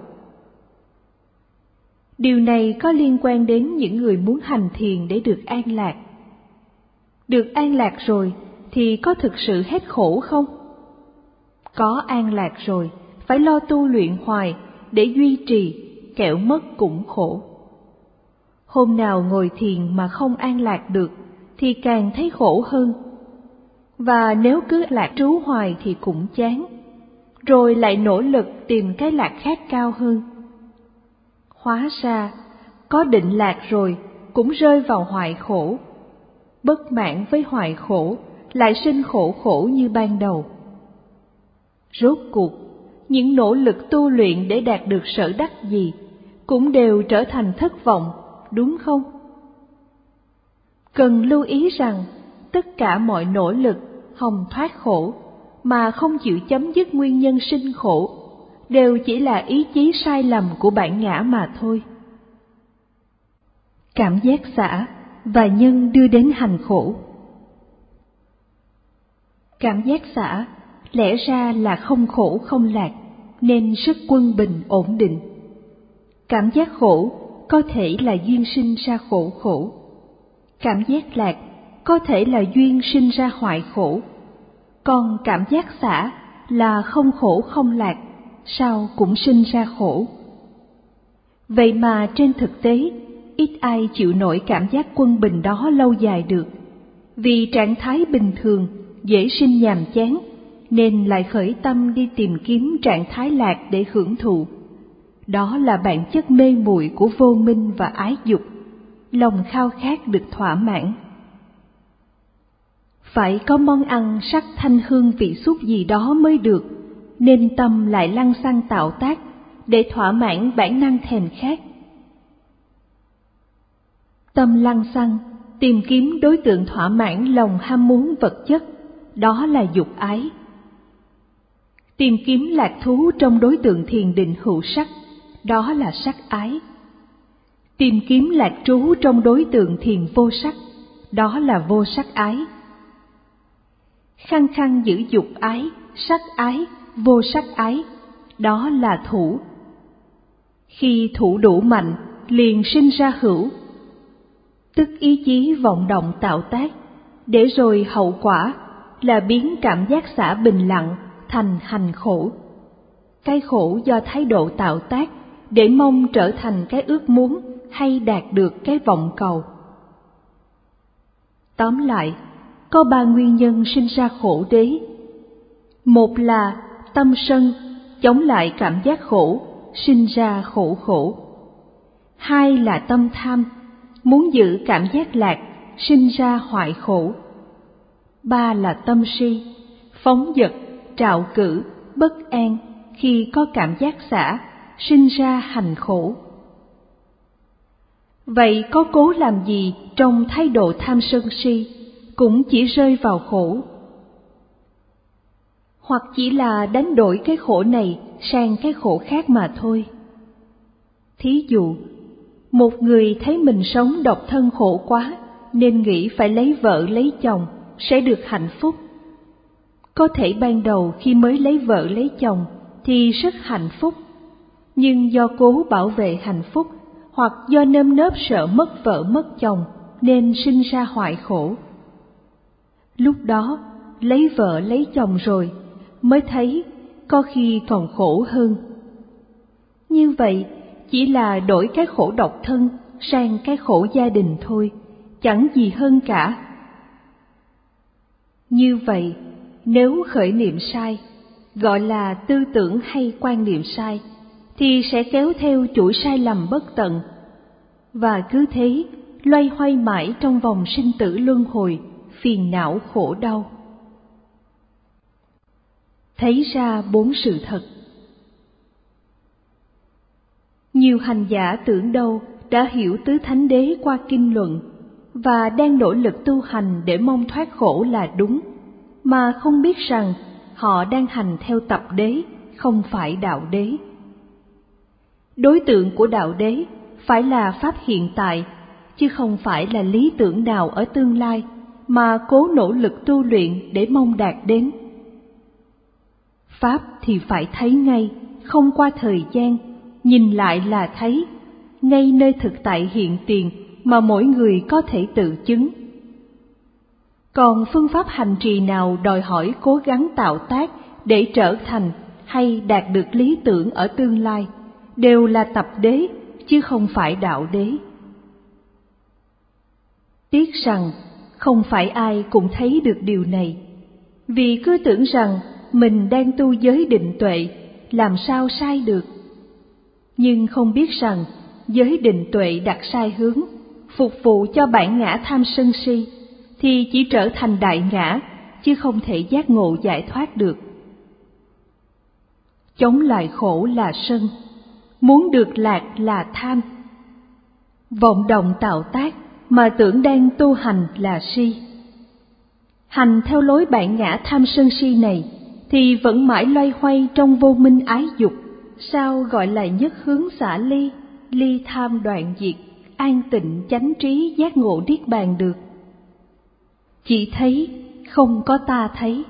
Điều này có liên quan đến những người muốn hành thiền để được an lạc. Được an lạc rồi thì có thực sự hết khổ không? Có an lạc rồi, phải lo tu luyện hoài để duy trì, kẻo mất cũng khổ. Hôm nào ngồi thiền mà không an lạc được thì càng thấy khổ hơn. Và nếu cứ lạc trú hoài thì cũng chán, rồi lại nỗ lực tìm cái lạc khác cao hơn. Hóa ra, có định lạc rồi cũng rơi vào hoại khổ. Bất mãn với hoại khổ, lại sinh khổ như ban đầu. Rốt cuộc, những nỗ lực tu luyện để đạt được sở đắc gì cũng đều trở thành thất vọng, đúng không? Cần lưu ý rằng, tất cả mọi nỗ lực hòng thoát khổ mà không chịu chấm dứt nguyên nhân sinh khổ đều chỉ là ý chí sai lầm của bản ngã mà thôi. Cảm giác xả và nhân đưa đến hành khổ. Cảm giác xả lẽ ra là không khổ không lạc, nên rất quân bình ổn định. Cảm giác khổ có thể là duyên sinh ra khổ. Cảm giác lạc có thể là duyên sinh ra hoại khổ. Còn cảm giác xả là không khổ không lạc, sao cũng sinh ra khổ. Vậy mà trên thực tế, ít ai chịu nổi cảm giác quân bình đó lâu dài được. Vì trạng thái bình thường dễ sinh nhàm chán, nên lại khởi tâm đi tìm kiếm trạng thái lạc để hưởng thụ. Đó là bản chất mê muội của vô minh và ái dục, lòng khao khát được thỏa mãn. Phải có món ăn sắc thanh hương vị xúc gì đó mới được, nên tâm lại lăng xăng tạo tác để thỏa mãn bản năng thèm khát. Tâm lăng xăng tìm kiếm đối tượng thỏa mãn lòng ham muốn vật chất, đó là dục ái. Tìm kiếm lạc thú trong đối tượng thiền định hữu sắc, đó là sắc ái. Tìm kiếm lạc trú trong đối tượng thiền vô sắc, đó là vô sắc ái. Khăng khăng giữ dục ái, sắc ái, vô sắc ái, đó là thủ. Khi thủ đủ mạnh, liền sinh ra hữu, tức ý chí vọng động tạo tác, để rồi hậu quả là biến cảm giác xả bình lặng thành hành khổ. Cái khổ do thái độ tạo tác để mong trở thành cái ước muốn hay đạt được cái vọng cầu. Tóm lại, có 3 nguyên nhân sinh ra khổ đế. Một là tâm sân, chống lại cảm giác khổ, sinh ra khổ. 2 là tâm tham, muốn giữ cảm giác lạc, sinh ra hoại khổ. 3 là tâm si, phóng dật, trạo cử, bất an khi có cảm giác xả, sinh ra hành khổ. Vậy có cố làm gì trong thái độ tham sân si, cũng chỉ rơi vào khổ. Hoặc chỉ là đánh đổi cái khổ này sang cái khổ khác mà thôi. Thí dụ, một người thấy mình sống độc thân khổ quá, nên nghĩ phải lấy vợ lấy chồng sẽ được hạnh phúc. Có thể ban đầu khi mới lấy vợ lấy chồng thì rất hạnh phúc, nhưng do cố bảo vệ hạnh phúc hoặc do nơm nớp sợ mất vợ mất chồng nên sinh ra hoại khổ. Lúc đó lấy vợ lấy chồng rồi mới thấy có khi còn khổ hơn. Như vậy chỉ là đổi cái khổ độc thân sang cái khổ gia đình thôi, chẳng gì hơn cả. Như vậy, nếu khởi niệm sai, gọi là tư tưởng hay quan niệm sai, thì sẽ kéo theo chuỗi sai lầm bất tận, và cứ thế loay hoay mãi trong vòng sinh tử luân hồi, phiền não khổ đau. Thấy ra 4 sự thật. Nhiều hành giả tưởng đâu đã hiểu tứ thánh đế qua kinh luận và đang nỗ lực tu hành để mong thoát khổ là đúng, mà không biết rằng họ đang hành theo tập đế, không phải đạo đế. Đối tượng của đạo đế phải là pháp hiện tại, chứ không phải là lý tưởng nào ở tương lai mà cố nỗ lực tu luyện để mong đạt đến. Pháp thì phải thấy ngay, không qua thời gian, nhìn lại là thấy, ngay nơi thực tại hiện tiền mà mỗi người có thể tự chứng. Còn phương pháp hành trì nào đòi hỏi cố gắng tạo tác để trở thành hay đạt được lý tưởng ở tương lai, đều là tập đế chứ không phải đạo đế. Tiếc rằng không phải ai cũng thấy được điều này, vì cứ tưởng rằng mình đang tu giới định tuệ, làm sao sai được. Nhưng không biết rằng giới định tuệ đặt sai hướng, phục vụ cho bản ngã tham sân si, thì chỉ trở thành đại ngã, chứ không thể giác ngộ giải thoát được. Chống lại khổ là sân, muốn được lạc là tham. Vọng động tạo tác mà tưởng đang tu hành là si. Hành theo lối bản ngã tham sân si này thì vẫn mãi loay hoay trong vô minh ái dục, sao gọi là nhất hướng xả ly, ly tham đoạn diệt, an tịnh chánh trí giác ngộ niết bàn được. Chỉ thấy, không có ta thấy.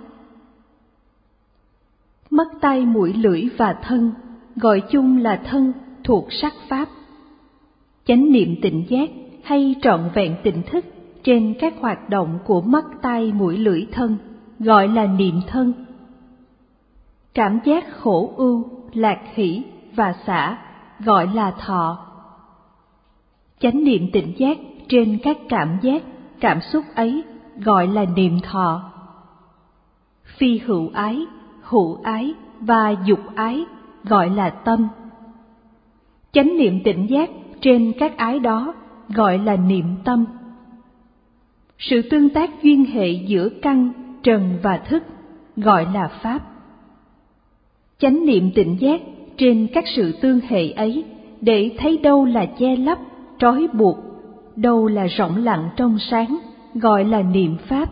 Mắt tai mũi lưỡi và thân, gọi chung là thân thuộc sắc pháp. Chánh niệm tỉnh giác hay trọn vẹn tỉnh thức trên các hoạt động của mắt tai mũi lưỡi thân, gọi là niệm thân. Cảm giác khổ ưu, lạc hỷ và xả, gọi là thọ. Chánh niệm tỉnh giác trên các cảm giác, cảm xúc ấy, gọi là niệm thọ. Phi hữu ái và dục ái, gọi là tâm. Chánh niệm tỉnh giác trên các ái đó, gọi là niệm tâm. Sự tương tác duyên hệ giữa căn, trần và thức, gọi là pháp. Chánh niệm tỉnh giác trên các sự tương hệ ấy, để thấy đâu là che lấp, trói buộc, đâu là rộng lặng trong sáng, gọi là niệm pháp.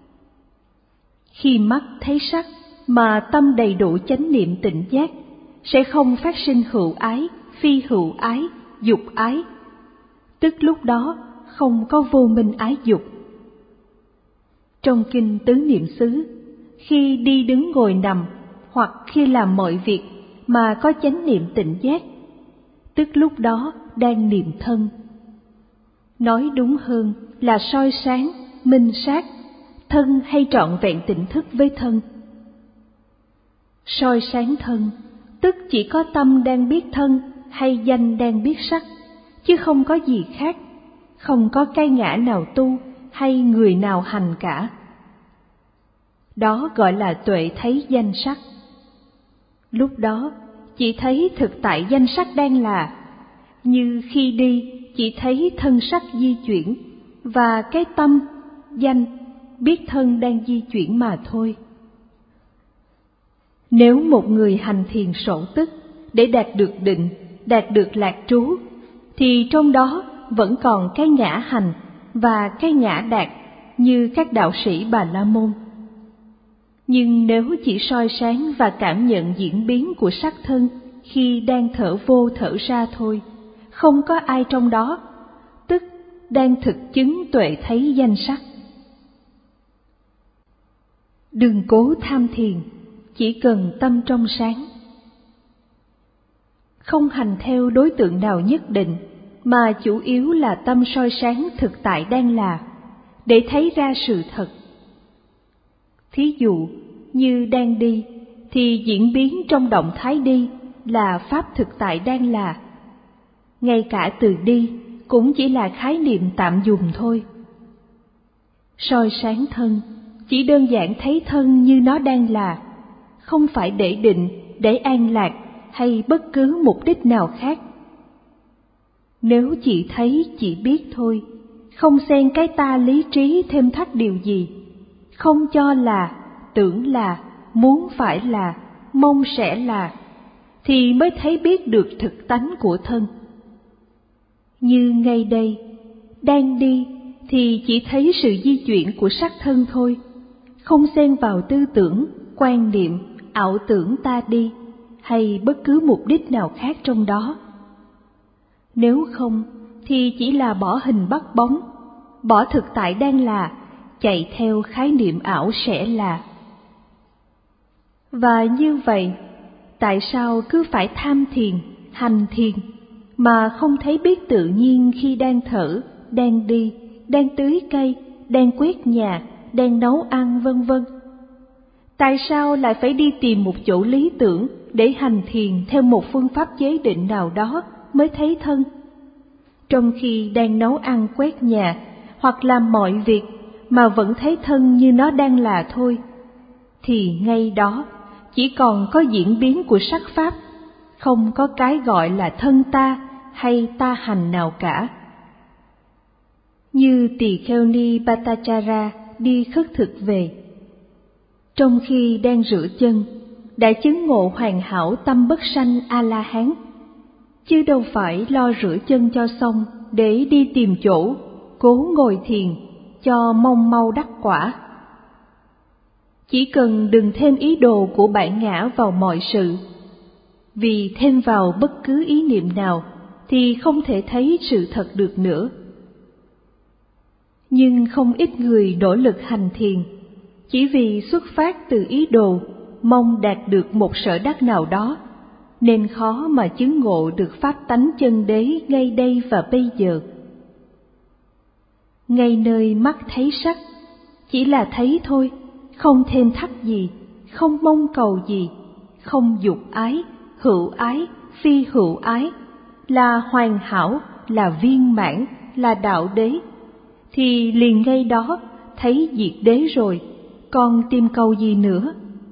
Khi mắt thấy sắc mà tâm đầy đủ chánh niệm tỉnh giác, sẽ không phát sinh hữu ái, phi hữu ái, dục ái. Tức lúc đó không có vô minh ái dục. Trong kinh Tứ Niệm xứ, khi đi đứng ngồi nằm hoặc khi làm mọi việc mà có chánh niệm tỉnh giác, tức lúc đó đang niệm thân. Nói đúng hơn là soi sáng, minh sát, thân hay trọn vẹn tỉnh thức với thân. Soi sáng thân, tức chỉ có tâm đang biết thân hay danh đang biết sắc, chứ không có gì khác, không có cái ngã nào tu hay người nào hành cả. Đó gọi là tuệ thấy danh sắc. Lúc đó chỉ thấy thực tại danh sắc đang là, như khi đi chỉ thấy thân sắc di chuyển, và cái tâm, danh, biết thân đang di chuyển mà thôi. Nếu một người hành thiền sổ tức để đạt được định, đạt được lạc trú, thì trong đó vẫn còn cái ngã hành và cái ngã đạt như các đạo sĩ Bà La Môn. Nhưng nếu chỉ soi sáng và cảm nhận diễn biến của sắc thân khi đang thở vô thở ra thôi, không có ai trong đó, tức đang thực chứng tuệ thấy danh sắc. Đừng cố tham thiền, chỉ cần tâm trong sáng. Không hành theo đối tượng nào nhất định, mà chủ yếu là tâm soi sáng thực tại đang là, để thấy ra sự thật. Thí dụ như đang đi, thì diễn biến trong động thái đi là pháp thực tại đang là. Ngay cả từ đi cũng chỉ là khái niệm tạm dùng thôi. Soi sáng thân, chỉ đơn giản thấy thân như nó đang là, không phải để định, để an lạc hay bất cứ mục đích nào khác. Nếu chỉ thấy, chỉ biết thôi, không xen cái ta lý trí thêm thắt điều gì, không cho là, tưởng là, muốn phải là, mong sẽ là, thì mới thấy biết được thực tánh của thân. Như ngay đây, đang đi thì chỉ thấy sự di chuyển của sắc thân thôi, không xen vào tư tưởng, quan niệm, ảo tưởng ta đi, hay bất cứ mục đích nào khác trong đó. Nếu không, thì chỉ là bỏ hình bắt bóng, bỏ thực tại đang là, chạy theo khái niệm ảo sẽ là. Và như vậy, tại sao cứ phải tham thiền, hành thiền, mà không thấy biết tự nhiên khi đang thở, đang đi, đang tưới cây, đang quét nhà, đang nấu ăn vân vân? Tại sao lại phải đi tìm một chỗ lý tưởng để hành thiền theo một phương pháp chế định nào đó mới thấy thân? Trong khi đang nấu ăn quét nhà hoặc làm mọi việc mà vẫn thấy thân như nó đang là thôi, thì ngay đó chỉ còn có diễn biến của sắc pháp, không có cái gọi là thân ta hay ta hành nào cả. Như tỳ kheo ni Bhattacharya đi khất thực về, trong khi đang rửa chân, đã chứng ngộ hoàn hảo tâm bất sanh A-la-hán, chứ đâu phải lo rửa chân cho xong để đi tìm chỗ, cố ngồi thiền cho mong mau đắc quả. Chỉ cần đừng thêm ý đồ của bản ngã vào mọi sự, vì thêm vào bất cứ ý niệm nào thì không thể thấy sự thật được nữa. Nhưng không ít người nỗ lực hành thiền chỉ vì xuất phát từ ý đồ mong đạt được một sở đắc nào đó, nên khó mà chứng ngộ được pháp tánh chân đế ngay đây và bây giờ. Ngay nơi mắt thấy sắc, chỉ là thấy thôi, không thêm thắt gì, không mong cầu gì, không dục ái, hữu ái, phi hữu ái, là hoàn hảo, là viên mãn, là đạo đế, thì liền ngay đó thấy diệt đế rồi, còn tìm cầu gì nữa?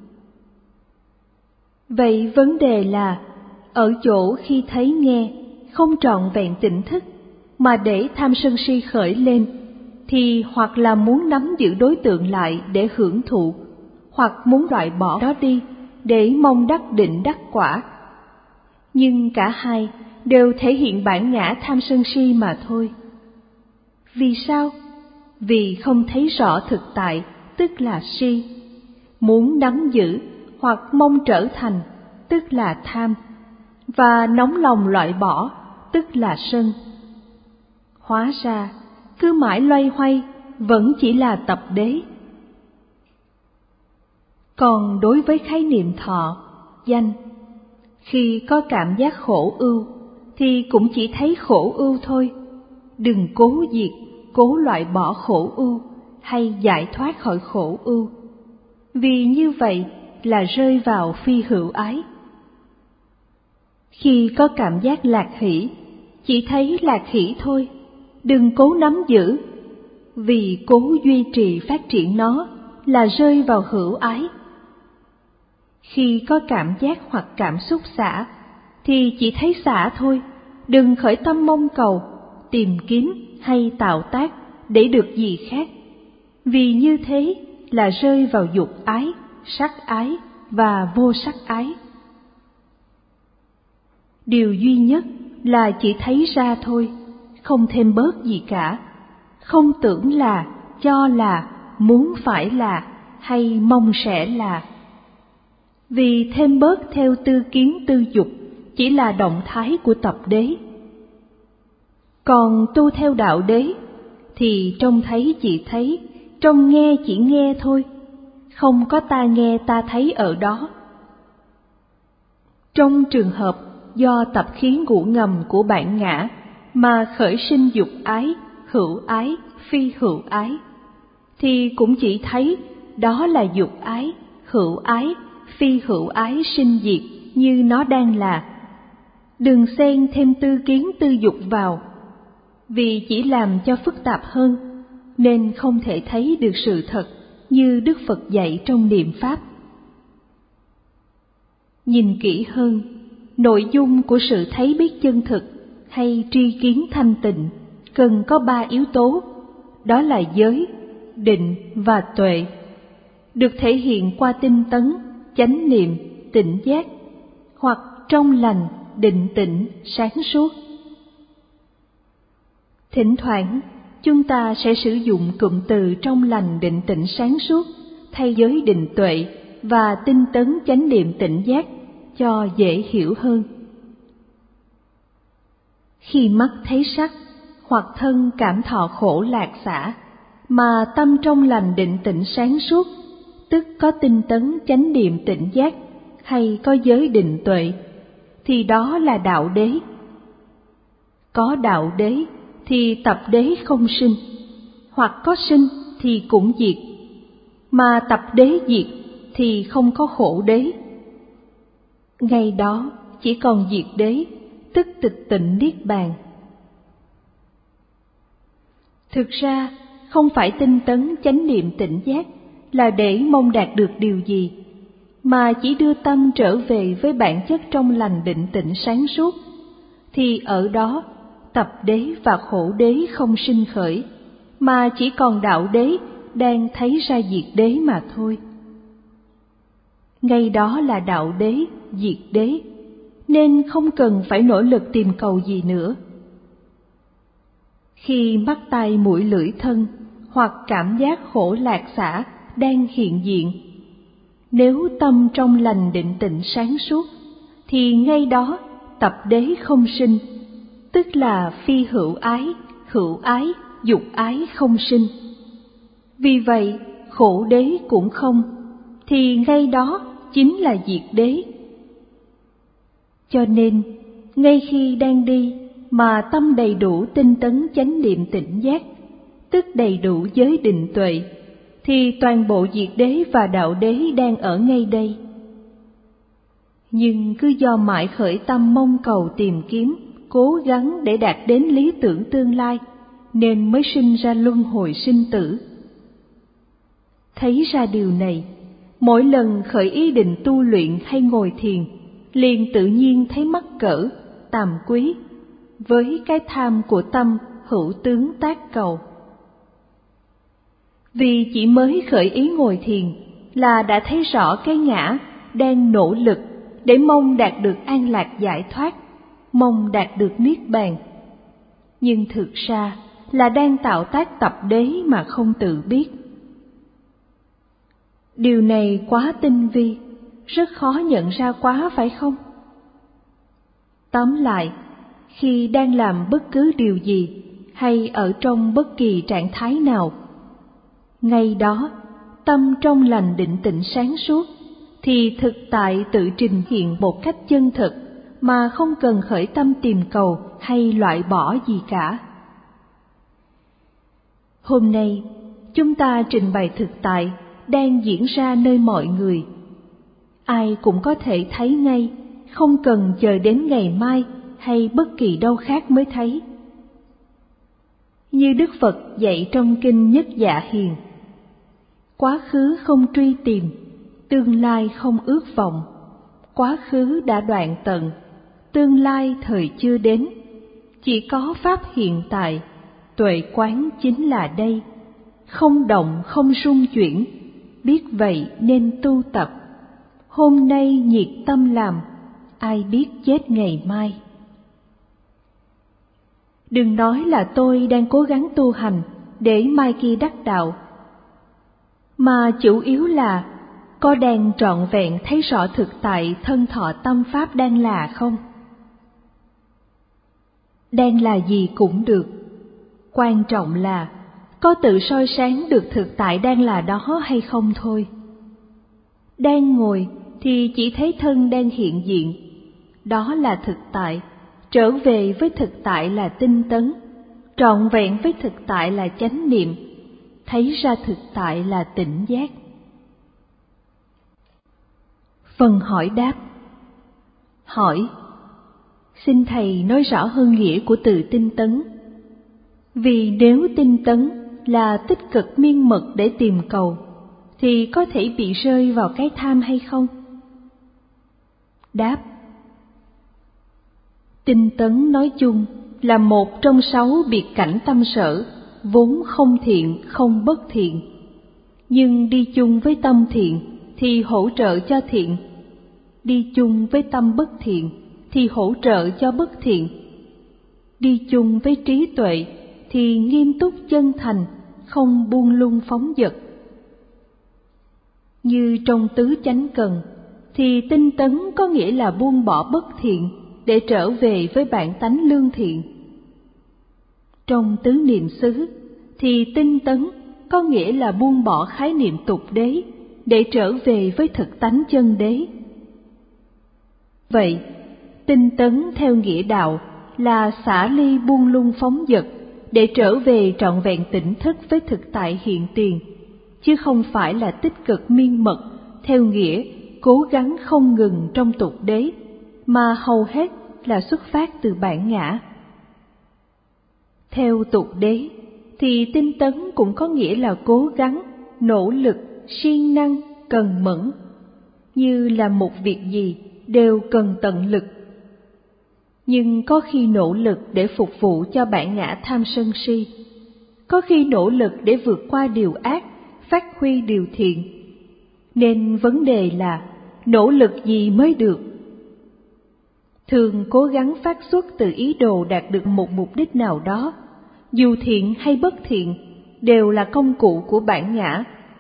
Vậy vấn đề là ở chỗ khi thấy nghe không trọn vẹn tỉnh thức, mà để tham sân si khởi lên, thì hoặc là muốn nắm giữ đối tượng lại để hưởng thụ, hoặc muốn loại bỏ đó đi để mong đắc định đắc quả. Nhưng cả hai đều thể hiện bản ngã tham sân si mà thôi. Vì sao? Vì không thấy rõ thực tại, tức là si. Muốn nắm giữ hoặc mong trở thành, tức là tham. Và nóng lòng loại bỏ, tức là sân. Hóa ra, cứ mãi loay hoay vẫn chỉ là tập đế. Còn đối với khái niệm thọ, danh, khi có cảm giác khổ ưu thì cũng chỉ thấy khổ ưu thôi. Đừng cố diệt, cố loại bỏ khổ ưu hay giải thoát khỏi khổ ưu, vì như vậy là rơi vào phi hữu ái. Khi có cảm giác lạc hỷ, chỉ thấy lạc hỷ thôi, đừng cố nắm giữ, vì cố duy trì phát triển nó là rơi vào hữu ái. Khi có cảm giác hoặc cảm xúc xả, thì chỉ thấy xả thôi, đừng khởi tâm mong cầu, tìm kiếm hay tạo tác để được gì khác, vì như thế là rơi vào dục ái, sắc ái và vô sắc ái. Điều duy nhất là chỉ thấy ra thôi, không thêm bớt gì cả, không tưởng là, cho là, muốn phải là hay mong sẽ là. Vì thêm bớt theo tư kiến tư dục chỉ là động thái của tập đế. Còn tu theo đạo đế thì trông thấy chỉ thấy, trông nghe chỉ nghe thôi, không có ta nghe ta thấy ở đó. Trong trường hợp do tập khí ngủ ngầm của bản ngã mà khởi sinh dục ái, hữu ái, phi hữu ái, thì cũng chỉ thấy đó là dục ái, hữu ái, phi hữu ái sinh diệt như nó đang là. Đừng xen thêm tư kiến tư dục vào, vì chỉ làm cho phức tạp hơn, nên không thể thấy được sự thật như Đức Phật dạy trong niệm Pháp. Nhìn kỹ hơn, nội dung của sự thấy biết chân thực hay tri kiến thanh tịnh cần có 3 yếu tố, đó là giới, định và tuệ, được thể hiện qua tinh tấn, chánh niệm, tỉnh giác, hoặc trong lành, định tĩnh, sáng suốt. Thỉnh thoảng, chúng ta sẽ sử dụng cụm từ trong lành, định tĩnh, sáng suốt thay giới định tuệ và tinh tấn chánh niệm tỉnh giác cho dễ hiểu hơn. Khi mắt thấy sắc hoặc thân cảm thọ khổ lạc xả, mà tâm trong lành định tĩnh sáng suốt, tức có tinh tấn chánh niệm tỉnh giác, hay có giới định tuệ, thì đó là đạo đế. Có đạo đế thì tập đế không sinh, hoặc có sinh thì cũng diệt, mà tập đế diệt thì không có khổ đế. Ngay đó chỉ còn diệt đế, tức tịch tịnh niết bàn. Thực ra không phải tinh tấn chánh niệm tỉnh giác là để mong đạt được điều gì, mà chỉ đưa tâm trở về với bản chất trong lành định tĩnh sáng suốt, thì ở đó tập đế và khổ đế không sinh khởi, mà chỉ còn đạo đế đang thấy ra diệt đế mà thôi. Ngay đó là đạo đế, diệt đế, nên không cần phải nỗ lực tìm cầu gì nữa. Khi mắt tai mũi lưỡi thân hoặc cảm giác khổ lạc xả đang hiện diện, nếu tâm trong lành định tĩnh sáng suốt, thì ngay đó tập đế không sinh, tức là phi hữu ái, dục ái không sinh. Vì vậy khổ đế cũng không, thì ngay đó chính là diệt đế. Cho nên ngay khi đang đi mà tâm đầy đủ tinh tấn chánh niệm tỉnh giác, tức đầy đủ giới định tuệ, thì toàn bộ diệt đế và đạo đế đang ở ngay đây. Nhưng cứ do mãi khởi tâm mong cầu tìm kiếm, cố gắng để đạt đến lý tưởng tương lai, nên mới sinh ra luân hồi sinh tử. Thấy ra điều này, mỗi lần khởi ý định tu luyện hay ngồi thiền, liền tự nhiên thấy mắc cỡ, tàm quý với cái tham của tâm hữu tướng tác cầu. Vì chỉ mới khởi ý ngồi thiền là đã thấy rõ cái ngã đang nỗ lực để mong đạt được an lạc giải thoát, mong đạt được niết bàn. Nhưng thực ra là đang tạo tác tập đế mà không tự biết. Điều này quá tinh vi, rất khó nhận ra quá phải không? Tóm lại, khi đang làm bất cứ điều gì hay ở trong bất kỳ trạng thái nào, ngay đó tâm trong lành định tĩnh sáng suốt, thì thực tại tự trình hiện một cách chân thực mà không cần khởi tâm tìm cầu hay loại bỏ gì cả. Hôm nay chúng ta trình bày thực tại đang diễn ra nơi mọi người. Ai cũng có thể thấy ngay, không cần chờ đến ngày mai hay bất kỳ đâu khác mới thấy. Như Đức Phật dạy trong kinh Nhất Dạ Hiền: quá khứ không truy tìm, tương lai không ước vọng. Quá khứ đã đoạn tận, tương lai thời chưa đến. Chỉ có pháp hiện tại, tuệ quán chính là đây. Không động không rung chuyển, biết vậy nên tu tập. Hôm nay nhiệt tâm làm, ai biết chết ngày mai. Đừng nói là tôi đang cố gắng tu hành để mai kia đắc đạo, mà chủ yếu là có đang trọn vẹn thấy rõ thực tại thân thọ tâm pháp đang là không? Đang là gì cũng được, quan trọng là có tự soi sáng được thực tại đang là đó hay không thôi. Đang ngồi thì chỉ thấy thân đang hiện diện, đó là thực tại. Trở về với thực tại là tinh tấn, trọn vẹn với thực tại là chánh niệm, thấy ra thực tại là tỉnh giác. Phần hỏi đáp. Hỏi: xin Thầy nói rõ hơn nghĩa của từ tinh tấn. Vì nếu tinh tấn là tích cực miên mật để tìm cầu, thì có thể bị rơi vào cái tham hay không? Đáp: tinh tấn nói chung là một trong 6 biệt cảnh tâm sở, vốn không thiện không bất thiện. Nhưng đi chung với tâm thiện thì hỗ trợ cho thiện, đi chung với tâm bất thiện thì hỗ trợ cho bất thiện. Đi chung với trí tuệ thì nghiêm túc chân thành, không buông lung phóng dật. Như trong tứ chánh cần, thì tinh tấn có nghĩa là buông bỏ bất thiện để trở về với bản tánh lương thiện. Trong tứ niệm xứ, thì tinh tấn có nghĩa là buông bỏ khái niệm tục đế để trở về với thực tánh chân đế. Vậy, tinh tấn theo nghĩa đạo là xả ly buông lung phóng dật để trở về trọn vẹn tỉnh thức với thực tại hiện tiền, chứ không phải là tích cực miên mật theo nghĩa cố gắng không ngừng trong tục đế, mà hầu hết là xuất phát từ bản ngã. Theo tục đế thì tinh tấn cũng có nghĩa là cố gắng, nỗ lực, siêng năng, cần mẫn. Như làm một việc gì đều cần tận lực. Nhưng có khi nỗ lực để phục vụ cho bản ngã tham sân si, có khi nỗ lực để vượt qua điều ác, phát huy điều thiện. Nên vấn đề là nỗ lực gì mới được. Thường cố gắng phát xuất từ ý đồ đạt được một mục đích nào đó, dù thiện hay bất thiện, đều là công cụ của bản ngã.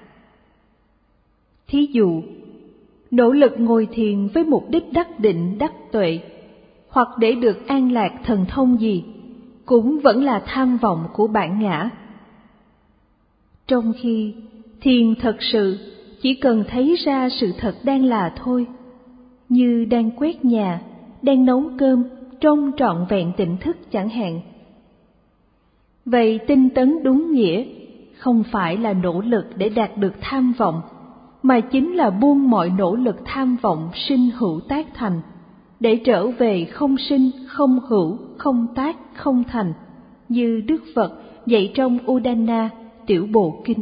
Thí dụ, nỗ lực ngồi thiền với mục đích đắc định đắc tuệ, hoặc để được an lạc thần thông gì, cũng vẫn là tham vọng của bản ngã. Trong khi thiền thật sự chỉ cần thấy ra sự thật đang là thôi, như đang quét nhà, đang nấu cơm trong trọn vẹn tỉnh thức chẳng hạn. Vậy tinh tấn đúng nghĩa không phải là nỗ lực để đạt được tham vọng, mà chính là buông mọi nỗ lực tham vọng sinh hữu tác thành, để trở về không sinh, không hữu, không tác, không thành, như Đức Phật dạy trong Udana Tiểu Bộ Kinh.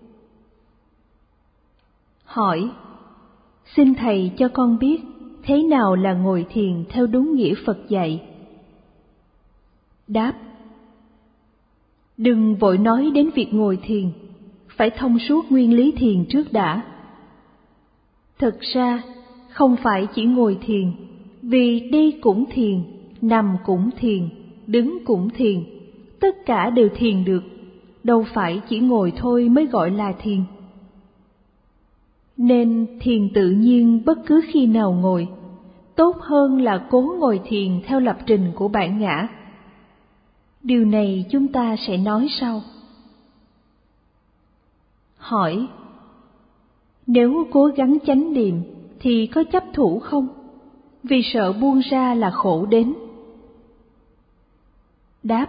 Hỏi: xin Thầy cho con biết thế nào là ngồi thiền theo đúng nghĩa Phật dạy? Đáp: đừng vội nói đến việc ngồi thiền, phải thông suốt nguyên lý thiền trước đã. Thực ra, không phải chỉ ngồi thiền, vì đi cũng thiền, nằm cũng thiền, đứng cũng thiền, tất cả đều thiền được, đâu phải chỉ ngồi thôi mới gọi là thiền. Nên thiền tự nhiên bất cứ khi nào ngồi, tốt hơn là cố ngồi thiền theo lập trình của bản ngã. Điều này chúng ta sẽ nói sau. Hỏi: nếu cố gắng chánh niệm thì có chấp thủ không? Vì sợ buông ra là khổ đến. Đáp: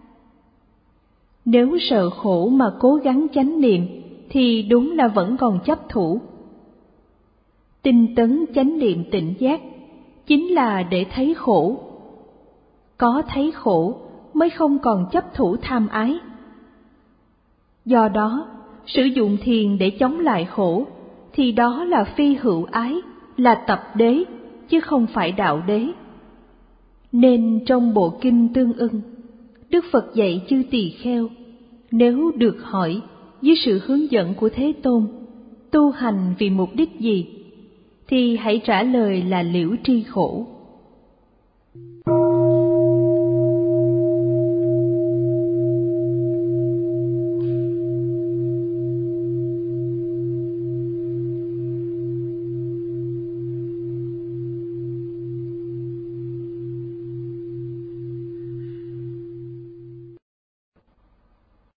nếu sợ khổ mà cố gắng chánh niệm thì đúng là vẫn còn chấp thủ. Tinh tấn chánh niệm tỉnh giác chính là để thấy khổ. Có thấy khổ mới không còn chấp thủ tham ái. Do đó, sử dụng thiền để chống lại khổ thì đó là phi hữu ái, là tập đế, chứ không phải đạo đế. Nên trong bộ kinh Tương Ưng, Đức Phật dạy chư tỳ kheo, nếu được hỏi dưới sự hướng dẫn của Thế Tôn, tu hành vì mục đích gì, thì hãy trả lời là liễu tri khổ.